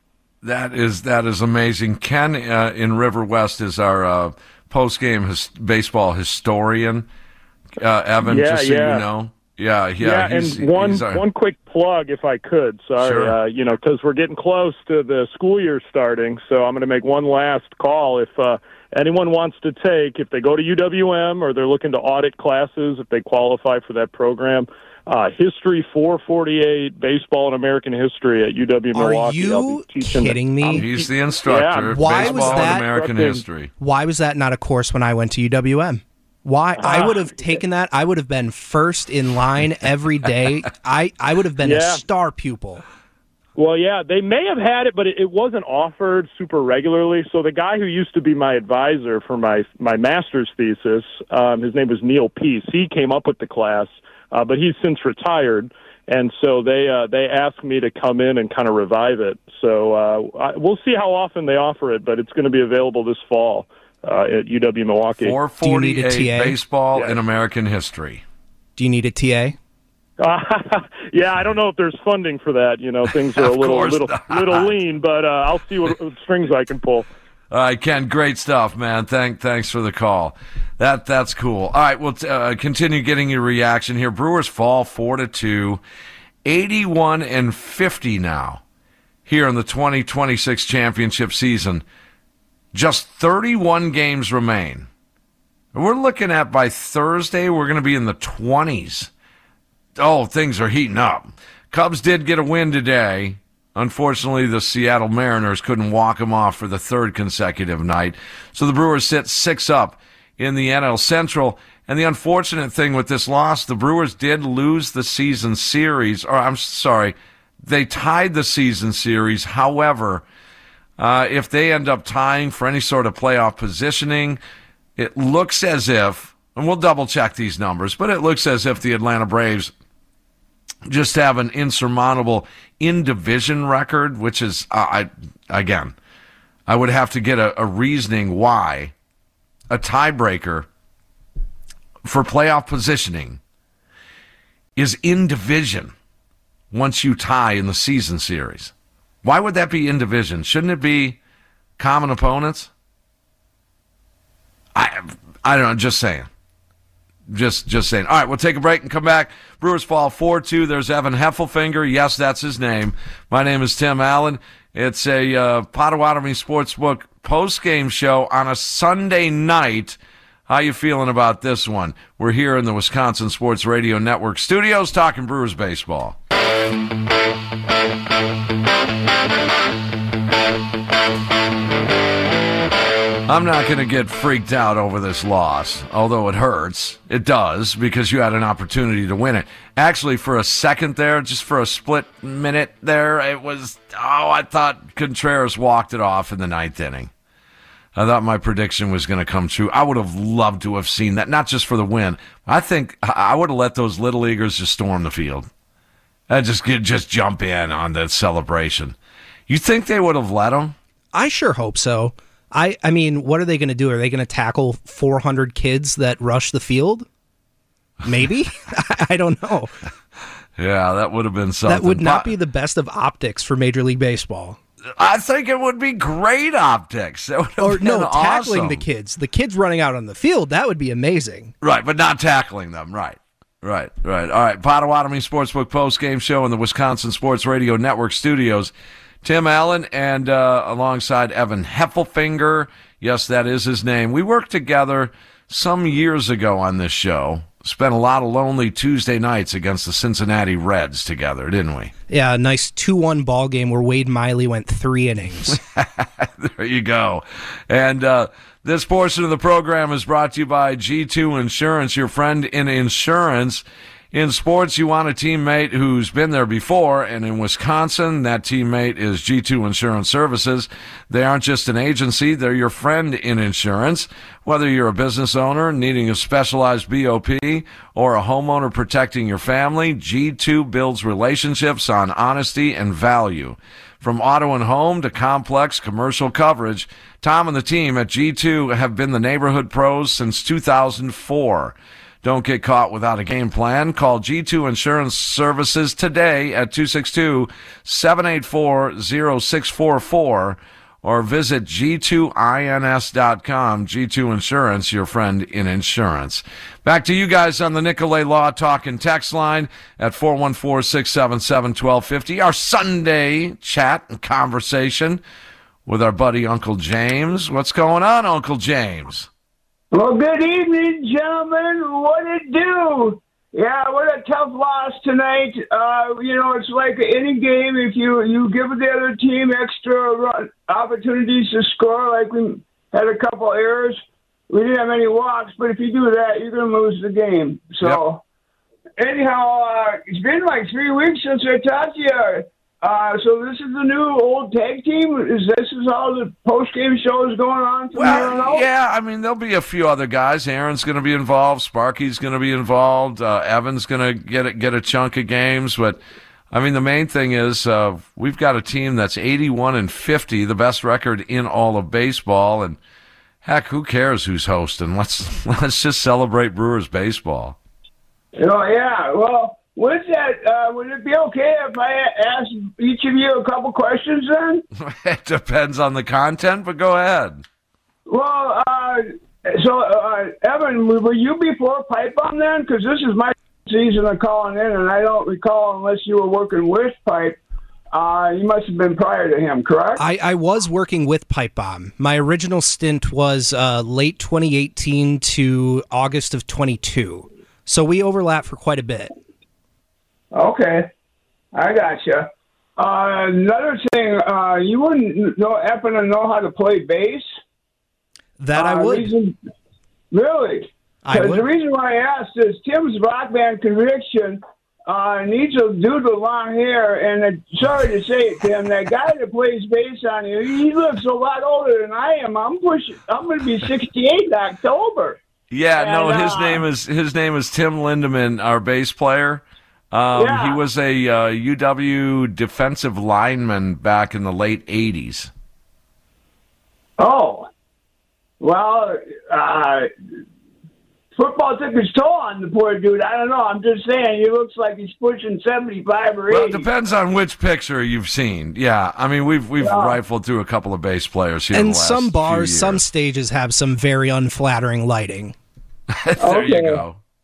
That is that is amazing. Ken uh, in River West is our uh, post-game his, baseball historian, uh, Evan, Yeah, just so yeah. you know. Yeah, yeah. Yeah, he's, and one he's our, one quick plug, if I could. Sorry, Sure. uh, you know, because we're getting close to the school year starting, so I'm going to make one last call. If uh, anyone wants to take, if they go to U W M or they're looking to audit classes, if they qualify for that program, uh, History four forty-eight, Baseball and American History at U W Are Milwaukee. I'll you be teaching kidding that. me? I'm He's te- the instructor. Yeah, Why baseball was that- and American Instructing- history. Why was that not a course when I went to U W M? Why? I Ah. would have taken that. I would have been first in line every day. I, I would have been a Yeah. star pupil. Well, yeah, they may have had it, but it, it wasn't offered super regularly. So the guy who used to be my advisor for my my master's thesis, um, his name was Neil Peace. He came up with the class, uh, but he's since retired, and so they uh, they asked me to come in and kind of revive it. So uh, I, we'll see how often they offer it, but it's going to be available this fall uh, at U W Milwaukee. four Do you need a forty-eight T A? baseball Yeah. and American history. Do you need a T A? Uh, yeah, I don't know if there's funding for that. You know, things are a Of little course little not. little lean, but uh, I'll see what, what strings I can pull. All right, Ken, great stuff, man. Thank, thanks for the call. That that's cool. All right, we'll uh, continue getting your reaction here. Brewers fall four to two, eighty-one and fifty now here in the twenty twenty-six championship season. Just thirty-one games remain. We're looking at by Thursday we're going to be in the twenties. Oh, things are heating up. Cubs did get a win today. Unfortunately, the Seattle Mariners couldn't walk them off for the third consecutive night. So the Brewers sit six up in the N L Central. And the unfortunate thing with this loss, the Brewers did lose the season series. Or I'm sorry, they tied the season series. However, uh, if they end up tying for any sort of playoff positioning, it looks as if, and we'll double check these numbers, but it looks as if the Atlanta Braves just have an insurmountable in-division record, which is, uh, I again, I would have to get a, a reasoning why a tiebreaker for playoff positioning is in division once you tie in the season series. Why would that be in division? Shouldn't it be common opponents? I I don't know, just saying. Just just saying. All right, we'll take a break and come back. Brewers fall four two. There's Evan Heffelfinger. Yes, that's his name. My name is Tim Allen. It's a uh, Potawatomi Sportsbook post-game show on a Sunday night. How you feeling about this one? We're here in the Wisconsin Sports Radio Network studios talking Brewers baseball. I'm not going to get freaked out over this loss, although it hurts. It does, because you had an opportunity to win it. Actually, for a second there, just for a split minute there, it was, oh, I thought Contreras walked it off in the ninth inning. I thought my prediction was going to come true. I would have loved to have seen that, not just for the win. I think I would have let those little leaguers just storm the field and just get, just jump in on the celebration. You think they would have let them? I sure hope so. I, I mean, what are they going to do? Are they going to tackle four hundred kids that rush the field? Maybe? I don't know. Yeah, that would have been something. That would not be the best of optics for Major League Baseball. I think it would be great optics. That would have or been no, awesome. Tackling the kids. The kids running out on the field, that would be amazing. Right, but not tackling them. Right, right, right. All right, Potawatomi Sportsbook post-game show in the Wisconsin Sports Radio Network studios. Tim Allen and uh, alongside Evan Heffelfinger. Yes, that is his name. We worked together some years ago on this show. Spent a lot of lonely Tuesday nights against the Cincinnati Reds together, didn't we? Yeah, a nice two one ball game where Wade Miley went three innings. There you go. And uh, this portion of the program is brought to you by G two Insurance, your friend in insurance. In sports, you want a teammate who's been there before, and in Wisconsin, that teammate is G two Insurance Services. They aren't just an agency, they're your friend in insurance. Whether you're a business owner needing a specialized B O P or a homeowner protecting your family, G two builds relationships on honesty and value. From auto and home to complex commercial coverage, Tom and the team at G two have been the neighborhood pros since two thousand four. Don't get caught without a game plan. Call G two Insurance Services today at two six two, seven eight four, zero six four four or visit G two ins dot com. G two Insurance, your friend in insurance. Back to you guys on the Nicolay Law Talk and Text line at four one four, six seven seven, one two five zero. Our Sunday chat and conversation with our buddy Uncle James. What's going on, Uncle James? Well, good evening, gentlemen. What it do? Yeah, what a tough loss tonight. Uh, you know, it's like any game. If you, you give the other team extra run, opportunities to score, like we had a couple errors. We didn't have any walks, but if you do that, you're going to lose the game. So, yep. anyhow, uh, it's been like three weeks since I talked to you. Uh, so this is the new old tag team? Is this is how the post-game show is going on from well, here on out? Yeah, I mean, there'll be a few other guys. Aaron's going to be involved. Sparky's going to be involved. Uh, Evan's going to get a, get a chunk of games. But, I mean, the main thing is uh, we've got a team that's eighty-one and fifty, the best record in all of baseball. And, heck, who cares who's hosting? Let's, let's just celebrate Brewers baseball. Oh, yeah, well... With that, uh, would it be okay if I ask each of you a couple questions then? It depends on the content, but go ahead. Well, uh, so, uh, Evan, were you before Pipe Bomb then? Because this is my season of calling in, and I don't recall unless you were working with Pipe. Uh, you must have been prior to him, correct? I, I was working with Pipe Bomb. My original stint was uh, late twenty eighteen to August of twenty-two. So we overlap for quite a bit. Okay, I gotcha. Uh, another thing, uh, you wouldn't know happen to know how to play bass? That I uh, would. Reason, really? I would. The reason why I asked is Tim's rock band conviction uh, needs a dude with long hair, and uh, sorry to say it, Tim, that guy that plays bass on you, he looks a lot older than I am. I'm pushing. I'm going to be sixty-eight in October. Yeah, and, no, his uh, name is his name is Tim Lindeman, our bass player. Um, yeah. He was a uh, U W defensive lineman back in the late eighties. Oh, well, uh, football took its toll on the poor dude. I don't know. I'm just saying, he looks like he's pushing seventy-five or eighty. Well, it depends on which picture you've seen. Yeah, I mean, we've we've yeah. rifled through a couple of bass players here. And in the last some bars, few some years. stages have some very unflattering lighting. There Okay. you go.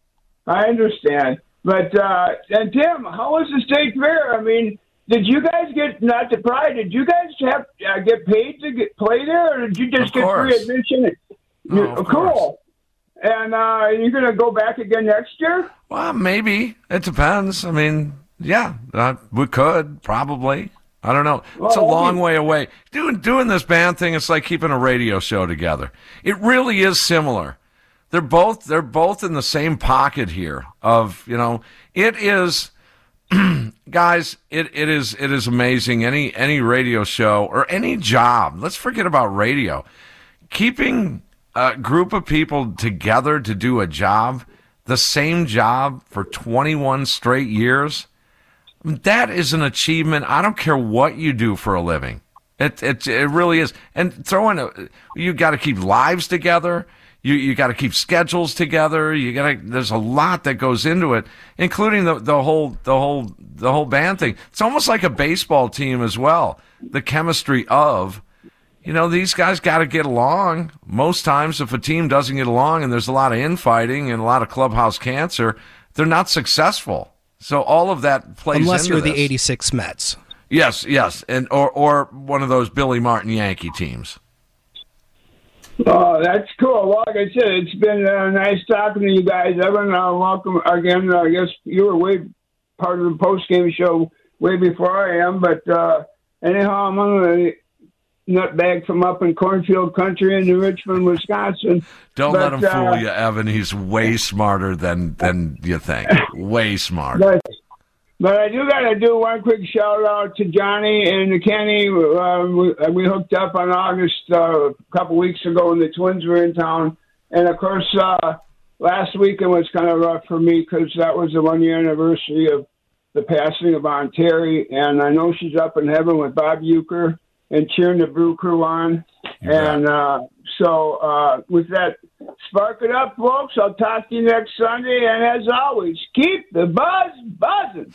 I understand. But, uh, and Tim, how was the state fair? I mean, did you guys get, not to pry, did you guys have uh, get paid to get play there, or did you just Of get course. free admission? No, of cool. course. And uh, you're going to go back again next year? Well, maybe. It depends. I mean, yeah, uh, we could, probably. I don't know. It's a Well, long way away. Doing doing this band thing, it's like keeping a radio show together. It really is similar. They're both they're both in the same pocket here of, you know, it is guys, it, it is it is amazing. Any any radio show or any job, let's forget about radio. Keeping a group of people together to do a job, the same job for twenty-one straight years, that is an achievement. I don't care what you do for a living. It it it really is. And throwing a, you got to keep lives together. You you got to keep schedules together. You got to. There's a lot that goes into it, including the the whole the whole the whole band thing. It's almost like a baseball team as well. The chemistry of, you know, these guys got to get along. Most times, if a team doesn't get along and there's a lot of infighting and a lot of clubhouse cancer, they're not successful. So all of that plays Unless into you're this. the eighty-six Mets. Yes, yes, and or or one of those Billy Martin Yankee teams. Oh, that's cool. Well, like I said, it's been uh, nice talking to you guys. Evan, uh, welcome again. I guess you were way part of the post-game show way before I am. But uh, anyhow, I'm on a nutbag from up in Cornfield Country in New Richmond, Wisconsin. Don't but, let him uh, fool you, Evan. He's way smarter than than you think. Way smarter. But, but I do got to do one quick shout out to Johnny and Kenny. Uh, we, we hooked up on August uh, a couple weeks ago when the Twins were in town. And of course, uh, last weekend was kind of rough for me because that was the one year anniversary of the passing of Aunt Terry. And I know she's up in heaven with Bob Euchre and cheering the Brew Crew on. And uh, so uh, with that, spark it up, folks. I'll talk to you next Sunday. And as always, keep the buzz buzzing.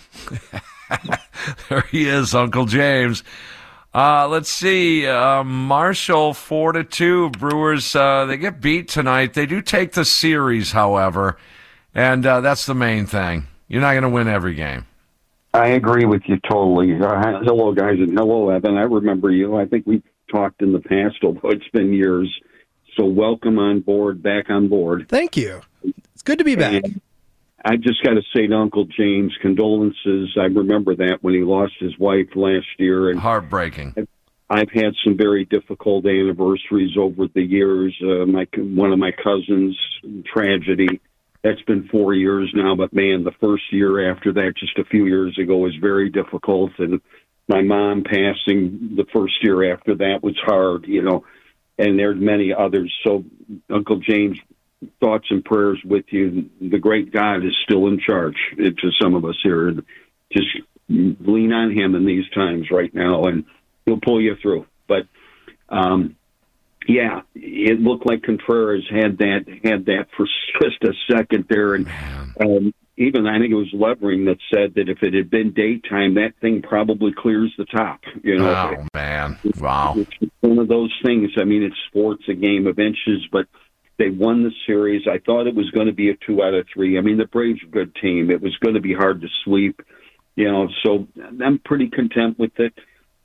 There he is, Uncle James. Uh, let's see. Uh, Marshall, four to two. Brewers, uh, they get beat tonight. They do take the series, however. And uh, that's the main thing. You're not going to win every game. I agree with you totally. Uh, hello, guys, and hello, Evan. I remember you. I think we talked in the past, although it's been years. So welcome on board, back on board. Thank you. It's good to be back. And I just got to say to Uncle James, condolences. I remember that when he lost his wife last year. And heartbreaking. I've, I've had some very difficult anniversaries over the years. Uh, my one of my cousins, tragedy. That's been four years now, but man, the first year after that, just a few years ago, was very difficult. And my mom passing the first year after that was hard, you know, and there's many others. So, Uncle James, thoughts and prayers with you. The great God is still in charge to some of us here. Just lean on him in these times right now, and he'll pull you through. But, um, yeah, it looked like Contreras had that had that for just a second there, and um, even I think it was Levering that said that if it had been daytime, that thing probably clears the top. You know, oh man, wow! It's one of those things. I mean, it's sports, a game of inches, but they won the series. I thought it was going to be a two out of three. I mean, the Braves are a good team. It was going to be hard to sweep. You know, so I'm pretty content with it.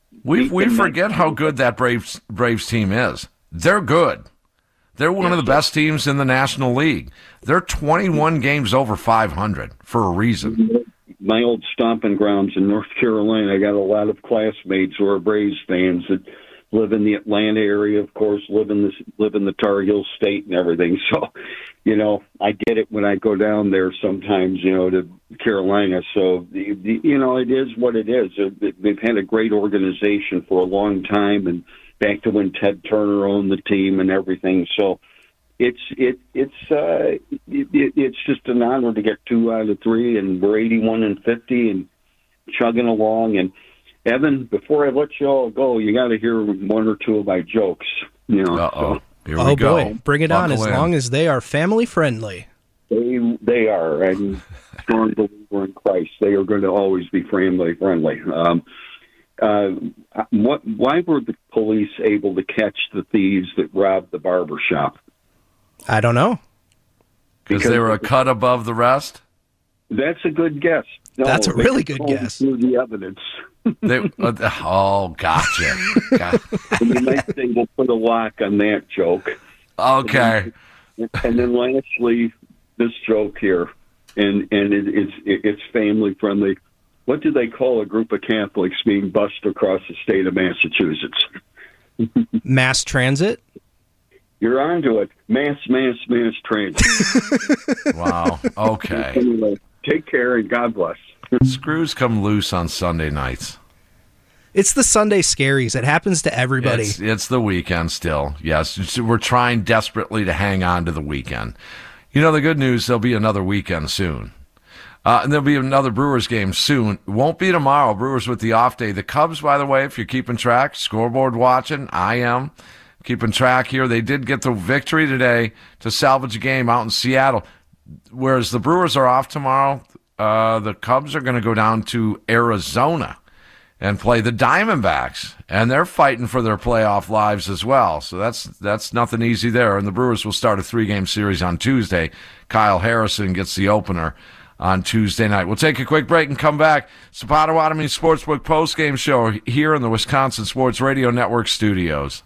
We we forget how good that Braves Braves team is. They're good. They're one of the best teams in the National League. They're twenty-one games over five hundred for a reason. My old stomping grounds in North Carolina, I got a lot of classmates who are Braves fans that live in the Atlanta area, of course, live in, the, live in the Tar Heel State and everything. So, you know, I get it when I go down there sometimes, you know, to Carolina. So, you know, it is what it is. They've had a great organization for a long time, and back to when Ted Turner owned the team and everything. So it's it it's uh, it, it's just an honor to get two out of three, and we're eighty-one and fifty and chugging along. And Evan, before I let you all go, you got to hear one or two of my jokes. You know, Uh-oh. Here we oh go. boy, bring it on! Buckle As in. long as they are family friendly. They they are. I'm a strong believer in Christ. They are going to always be family friendly. Um, Uh, what? Why were the police able to catch the thieves that robbed the barber shop? I don't know. Because they were a cut above the rest? That's a good guess. No, That's a really good guess. Through the evidence. They, uh, oh, gotcha. gotcha. And the next thing, we'll put a lock on that joke. Okay. And then, and then lastly, this joke here, and and it, it's it, it's family friendly. What do they call a group of Catholics being bused across the state of Massachusetts? Mass transit? You're onto it. Mass, mass, mass transit. Wow. Okay. Anyway, take care and God bless. Screws come loose on Sunday nights. It's the Sunday scaries. It happens to everybody. It's, it's the weekend still. Yes, we're trying desperately to hang on to the weekend. You know, the good news, there'll be another weekend soon. Uh, and there'll be another Brewers game soon. It won't be tomorrow. Brewers with the off day. The Cubs, by the way, if you're keeping track, scoreboard watching, I am keeping track here. They did get the victory today to salvage a game out in Seattle. Whereas the Brewers are off tomorrow, uh, the Cubs are going to go down to Arizona and play the Diamondbacks, and they're fighting for their playoff lives as well. So that's that's nothing easy there. And the Brewers will start a three-game series on Tuesday. Kyle Harrison gets the opener on Tuesday night. We'll take a quick break and come back. It's the Potawatomi Sportsbook postgame show here in the Wisconsin Sports Radio Network studios.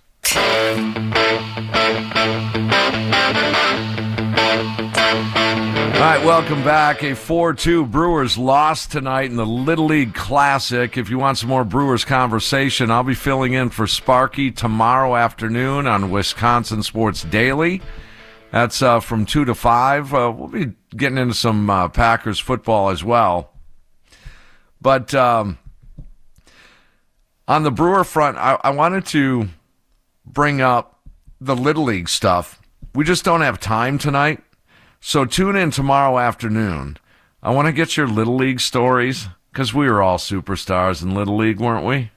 All right, welcome back. A four two Brewers loss tonight in the Little League Classic. If you want some more Brewers conversation, I'll be filling in for Sparky tomorrow afternoon on Wisconsin Sports Daily. That's uh, from two to five. Uh, we'll be getting into some uh, Packers football as well. But um, on the Brewer front, I, I wanted to bring up the Little League stuff. We just don't have time tonight. So tune in tomorrow afternoon. I want to get your Little League stories, because we were all superstars in Little League, weren't we?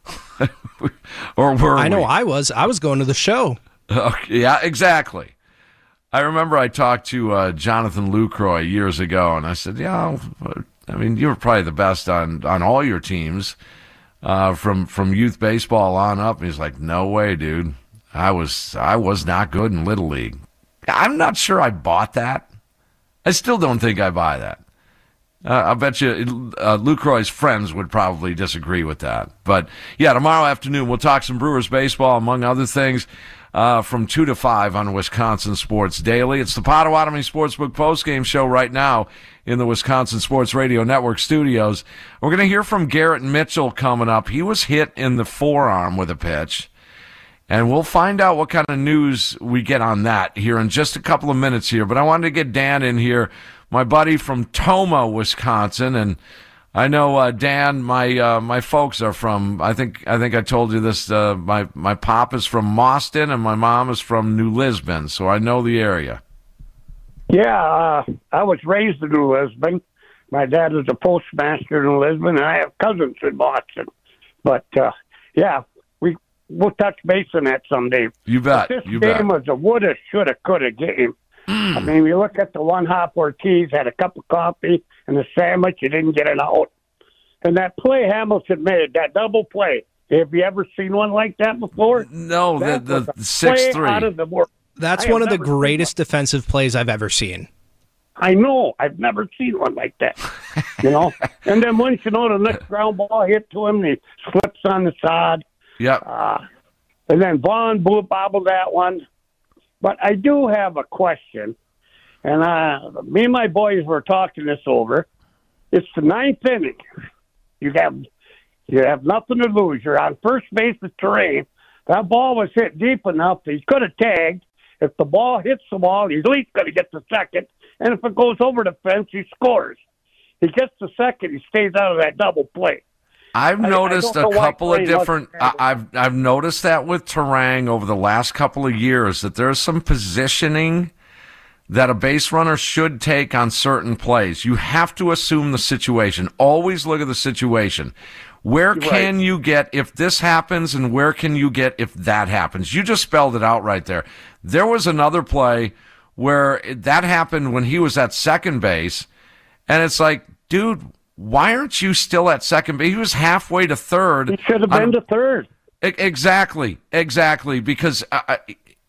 Or were we? I know I was. I was going to the show. Okay, yeah, exactly. I remember I talked to uh, Jonathan Lucroy years ago, and I said, yeah, I mean, you were probably the best on, on all your teams uh, from from youth baseball on up. And he's like, no way, dude. I was I was not good in Little League. I'm not sure I bought that. I still don't think I buy that. Uh, I bet you uh, Lucroy's friends would probably disagree with that. But, yeah, tomorrow afternoon we'll talk some Brewers baseball, among other things, uh, from two to five on Wisconsin Sports Daily. It's the Potawatomi Sportsbook postgame show right now in the Wisconsin Sports Radio Network studios. We're going to hear from Garrett Mitchell coming up. He was hit in the forearm with a pitch. And we'll find out what kind of news we get on that here in just a couple of minutes here. But I wanted to get Dan in here, my buddy from Tomah, Wisconsin. And I know, uh, Dan, my uh, my folks are from, I think I think I told you this, uh, my, my pop is from Mauston and my mom is from New Lisbon. So I know the area. Yeah, uh, I was raised in New Lisbon. My dad was a postmaster in Lisbon, and I have cousins in Boston. But, uh, yeah. We'll touch base on that someday. You bet. But this you game bet. was a woulda, shoulda, coulda game. Mm. I mean, you look at the one hop Ortiz had a cup of coffee and a sandwich. You didn't get it out. And that play Hamilton made, that double play. Have you ever seen one like that before? No, that the the six three. Out of the world. That's I one of the never greatest defensive plays I've ever seen. I know. I've never seen one like that. You know? And then once you know the next ground ball hit to him, and he slips on the side. Yep. Uh, and then Vaughn blew bobbled that one. But I do have a question. And uh, me and my boys were talking this over. It's the ninth inning. You have you have nothing to lose. You're on first base with Terrain. That ball was hit deep enough that he could have tagged. If the ball hits the wall, he's at least going to get the second. And if it goes over the fence, he scores. He gets the second, he stays out of that double play. I've I, noticed I a couple of different. I, I've I've noticed that with Terang over the last couple of years that there's some positioning that a base runner should take on certain plays. You have to assume the situation. Always look at the situation. Where You're can right. you get if this happens, and where can you get if that happens? You just spelled it out right there. There was another play where that happened when he was at second base, and it's like, dude, why aren't you still at second base? He was halfway to third. He should have been to third. Exactly, exactly, because uh,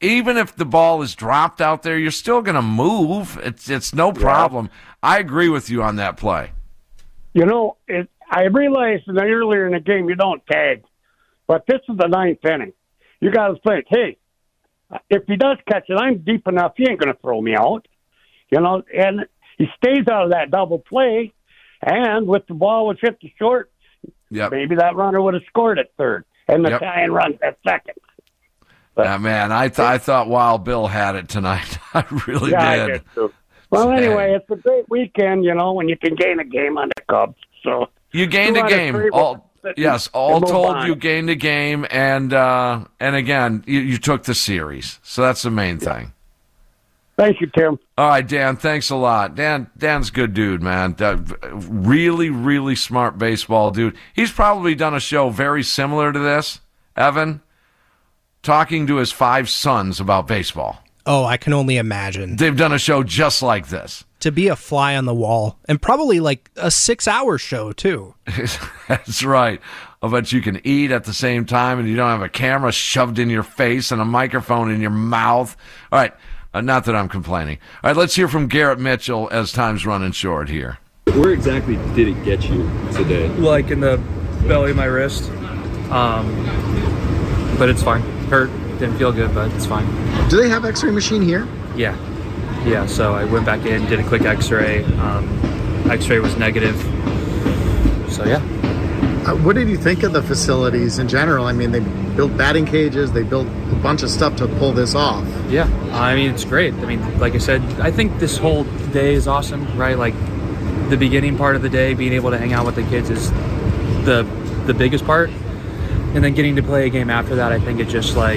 even if the ball is dropped out there, you're still going to move. It's it's no problem. Yeah. I agree with you on that play. You know, it, I realized that earlier in the game you don't tag, but this is the ninth inning. You got to think, hey, if he does catch it, I'm deep enough. He ain't going to throw me out. You know, and he stays out of that double play, and with the ball was hit to short, yep. maybe that runner would have scored at third, and the yep. tying run at second. But, yeah, man, I, th- I thought Wild Bill had it tonight. I really yeah, did. I did too. Well, anyway, it's a great weekend, you know, when you can gain a game on the Cubs. So you gained a game. All, yes, all told, on. you gained a game, and uh, and again, you, you took the series. So that's the main yeah. thing. Thank you, Tim. All right, Dan, thanks a lot. Dan, Dan's a good dude, man. Uh, really, really smart baseball dude. He's probably done a show very similar to this, Evan, talking to his five sons about baseball. Oh, I can only imagine. They've done a show just like this. To be a fly on the wall, and probably like a six-hour show, too. That's right. I bet you can eat at the same time, and you don't have a camera shoved in your face and a microphone in your mouth. All right. Uh, not that I'm complaining. All right, let's hear from Garrett Mitchell as time's running short here. Where exactly did it get you today? Like in the belly of my wrist. Um, but it's fine. Hurt. Didn't feel good, but it's fine. Do they have x-ray machine here? Yeah. Yeah, so I went back in, did a quick x-ray. Um, x-ray was negative. So, yeah. Uh, what did you think of the facilities in general? I mean, they built batting cages, they built a bunch of stuff to pull this off. Yeah, I mean, it's great. I mean, like I said, I think this whole day is awesome, right? Like, the beginning part of the day, being able to hang out with the kids is the the biggest part. And then getting to play a game after that, I think it just, like,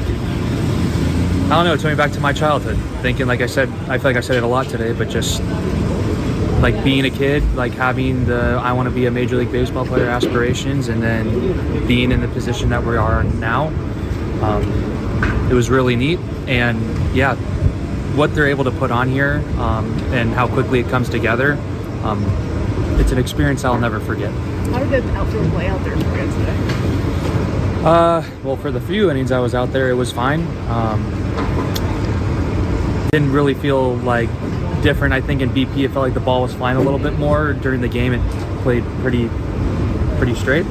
I don't know, it took me back to my childhood. Thinking, like I said, I feel like I said it a lot today, but just... like being a kid, like having the I want to be a Major League Baseball player aspirations, and then being in the position that we are now, um, it was really neat. And yeah, what they're able to put on here um, and how quickly it comes together, um, it's an experience I'll never forget. How did the outfield play out there for you today? Uh, well, for the few innings I was out there, it was fine. Um, didn't really feel like different. I think in B P it felt like the ball was flying a little bit more. During the game it played pretty pretty straight.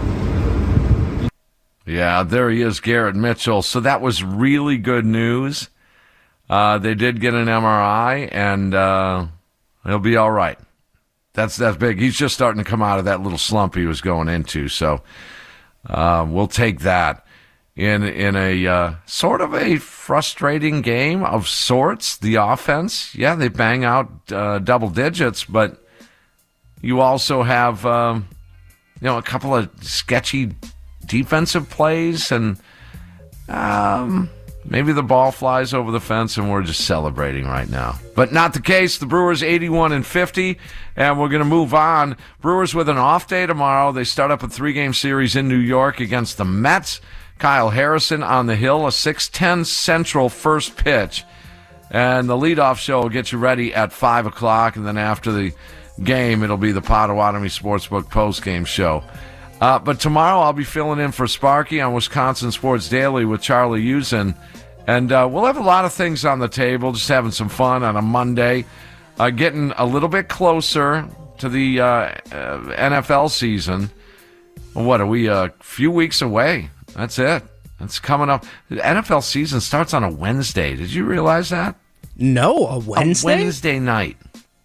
Yeah, there he is, Garrett Mitchell. So that was really good news. Uh, they did get an M R I, and uh, he'll be all right. That's that's big. He's just starting to come out of that little slump he was going into, so uh, we'll take that. In in a uh, sort of a frustrating game of sorts, the offense, yeah, they bang out uh, double digits, but you also have um, you know a couple of sketchy defensive plays, and um, maybe the ball flies over the fence, and we're just celebrating right now. But not the case. The Brewers eighty-one and fifty, and we're going to move on. Brewers with an off day tomorrow. They start up a three-game series in New York against the Mets. Kyle Harrison on the hill, a six ten Central first pitch. And the leadoff show will get you ready at five o'clock, and then after the game, it'll be the Potawatomi Sportsbook postgame show. Uh, but tomorrow I'll be filling in for Sparky on Wisconsin Sports Daily with Charlie Usen. And uh, we'll have a lot of things on the table, just having some fun on a Monday, uh, getting a little bit closer to the uh, uh, N F L season. What, are we a few weeks away? That's it. It's coming up. The N F L season starts on a Wednesday. Did you realize that? No, a Wednesday? A Wednesday night.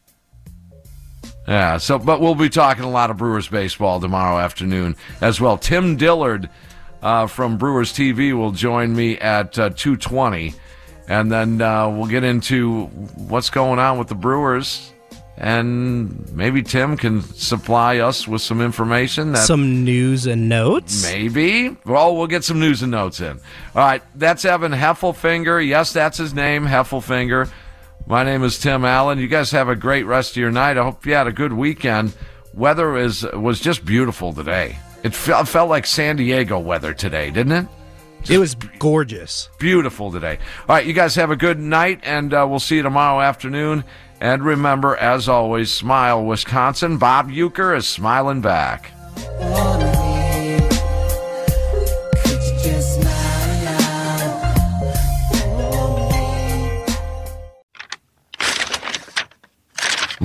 Yeah, so, but we'll be talking a lot of Brewers baseball tomorrow afternoon as well. Tim Dillard uh, from Brewers T V will join me at uh, two twenty. And then uh, we'll get into what's going on with the Brewers. And maybe Tim can supply us with some information. That some news and notes? Maybe. Well, we'll get some news and notes in. All right, that's Evan Heffelfinger. Yes, that's his name, Heffelfinger. My name is Tim Allen. You guys have a great rest of your night. I hope you had a good weekend. Weather is was just beautiful today. It felt, felt like San Diego weather today, didn't it? Just it was gorgeous. Beautiful today. All right, you guys have a good night, and uh, we'll see you tomorrow afternoon. And remember, as always, smile, Wisconsin. Bob Uecker is smiling back.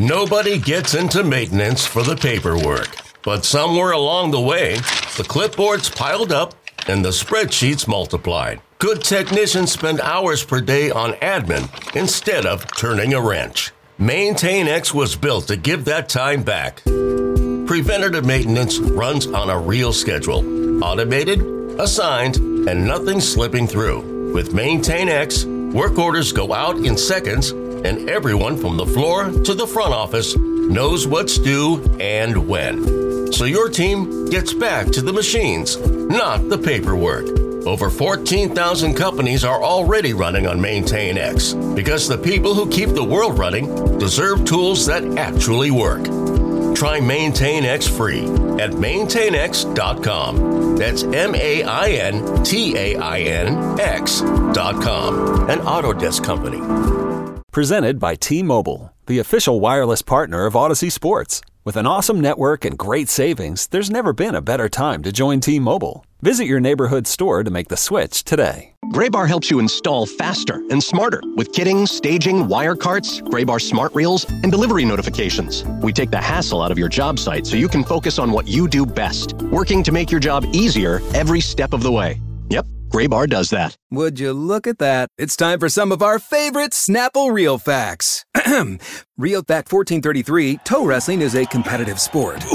Nobody gets into maintenance for the paperwork, but somewhere along the way, the clipboards piled up and the spreadsheets multiplied. Good technicians spend hours per day on admin instead of turning a wrench. MaintainX was built to give that time back. Preventative maintenance runs on a real schedule, automated, assigned, and nothing slipping through. With MaintainX, work orders go out in seconds, and everyone from the floor to the front office knows what's due and when. So your team gets back to the machines, not the paperwork. Over fourteen thousand companies are already running on MaintainX because the people who keep the world running deserve tools that actually work. Try MaintainX free at maintain x dot com. That's M A I N T A I N X dot com. An Autodesk company. Presented by T-Mobile, the official wireless partner of Odyssey Sports. With an awesome network and great savings, there's never been a better time to join T-Mobile. Visit your neighborhood store to make the switch today. Graybar helps you install faster and smarter with kitting, staging, wire carts, Graybar smart reels, and delivery notifications. We take the hassle out of your job site so you can focus on what you do best, working to make your job easier every step of the way. Yep, Graybar does that. Would you look at that? It's time for some of our favorite Snapple Reel Facts. Real Fact fourteen thirty-three, toe wrestling is a competitive sport.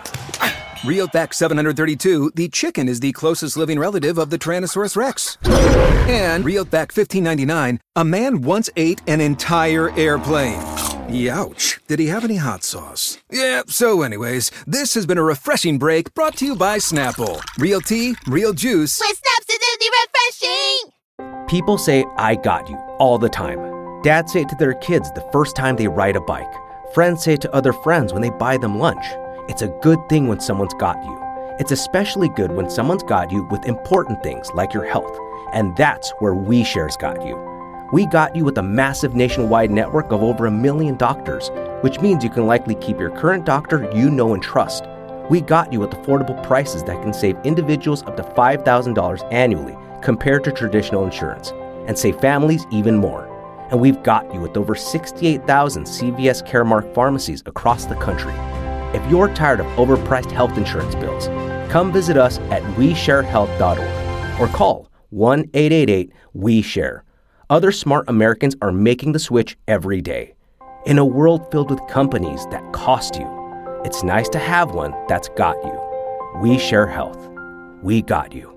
Real Fact seven hundred thirty-two, the chicken is the closest living relative of the Tyrannosaurus Rex. And Real Fact fifteen ninety-nine, a man once ate an entire airplane. Youch. Did he have any hot sauce? Yeah, so anyways, this has been a refreshing break brought to you by Snapple. Real tea, real juice. With Snaps, it's refreshing! People say, I got you, all the time. Dads say it to their kids the first time they ride a bike. Friends say it to other friends when they buy them lunch. It's a good thing when someone's got you. It's especially good when someone's got you with important things like your health. And that's where WeShare's got you. We got you with a massive nationwide network of over a million doctors, which means you can likely keep your current doctor you know and trust. We got you with affordable prices that can save individuals up to five thousand dollars annually compared to traditional insurance, and save families even more. And we've got you with over sixty-eight thousand C V S Caremark pharmacies across the country. If you're tired of overpriced health insurance bills, come visit us at we share health dot org or call one eight eight eight W E share. Other smart Americans are making the switch every day. In a world filled with companies that cost you, it's nice to have one that's got you. We Share Health. We got you.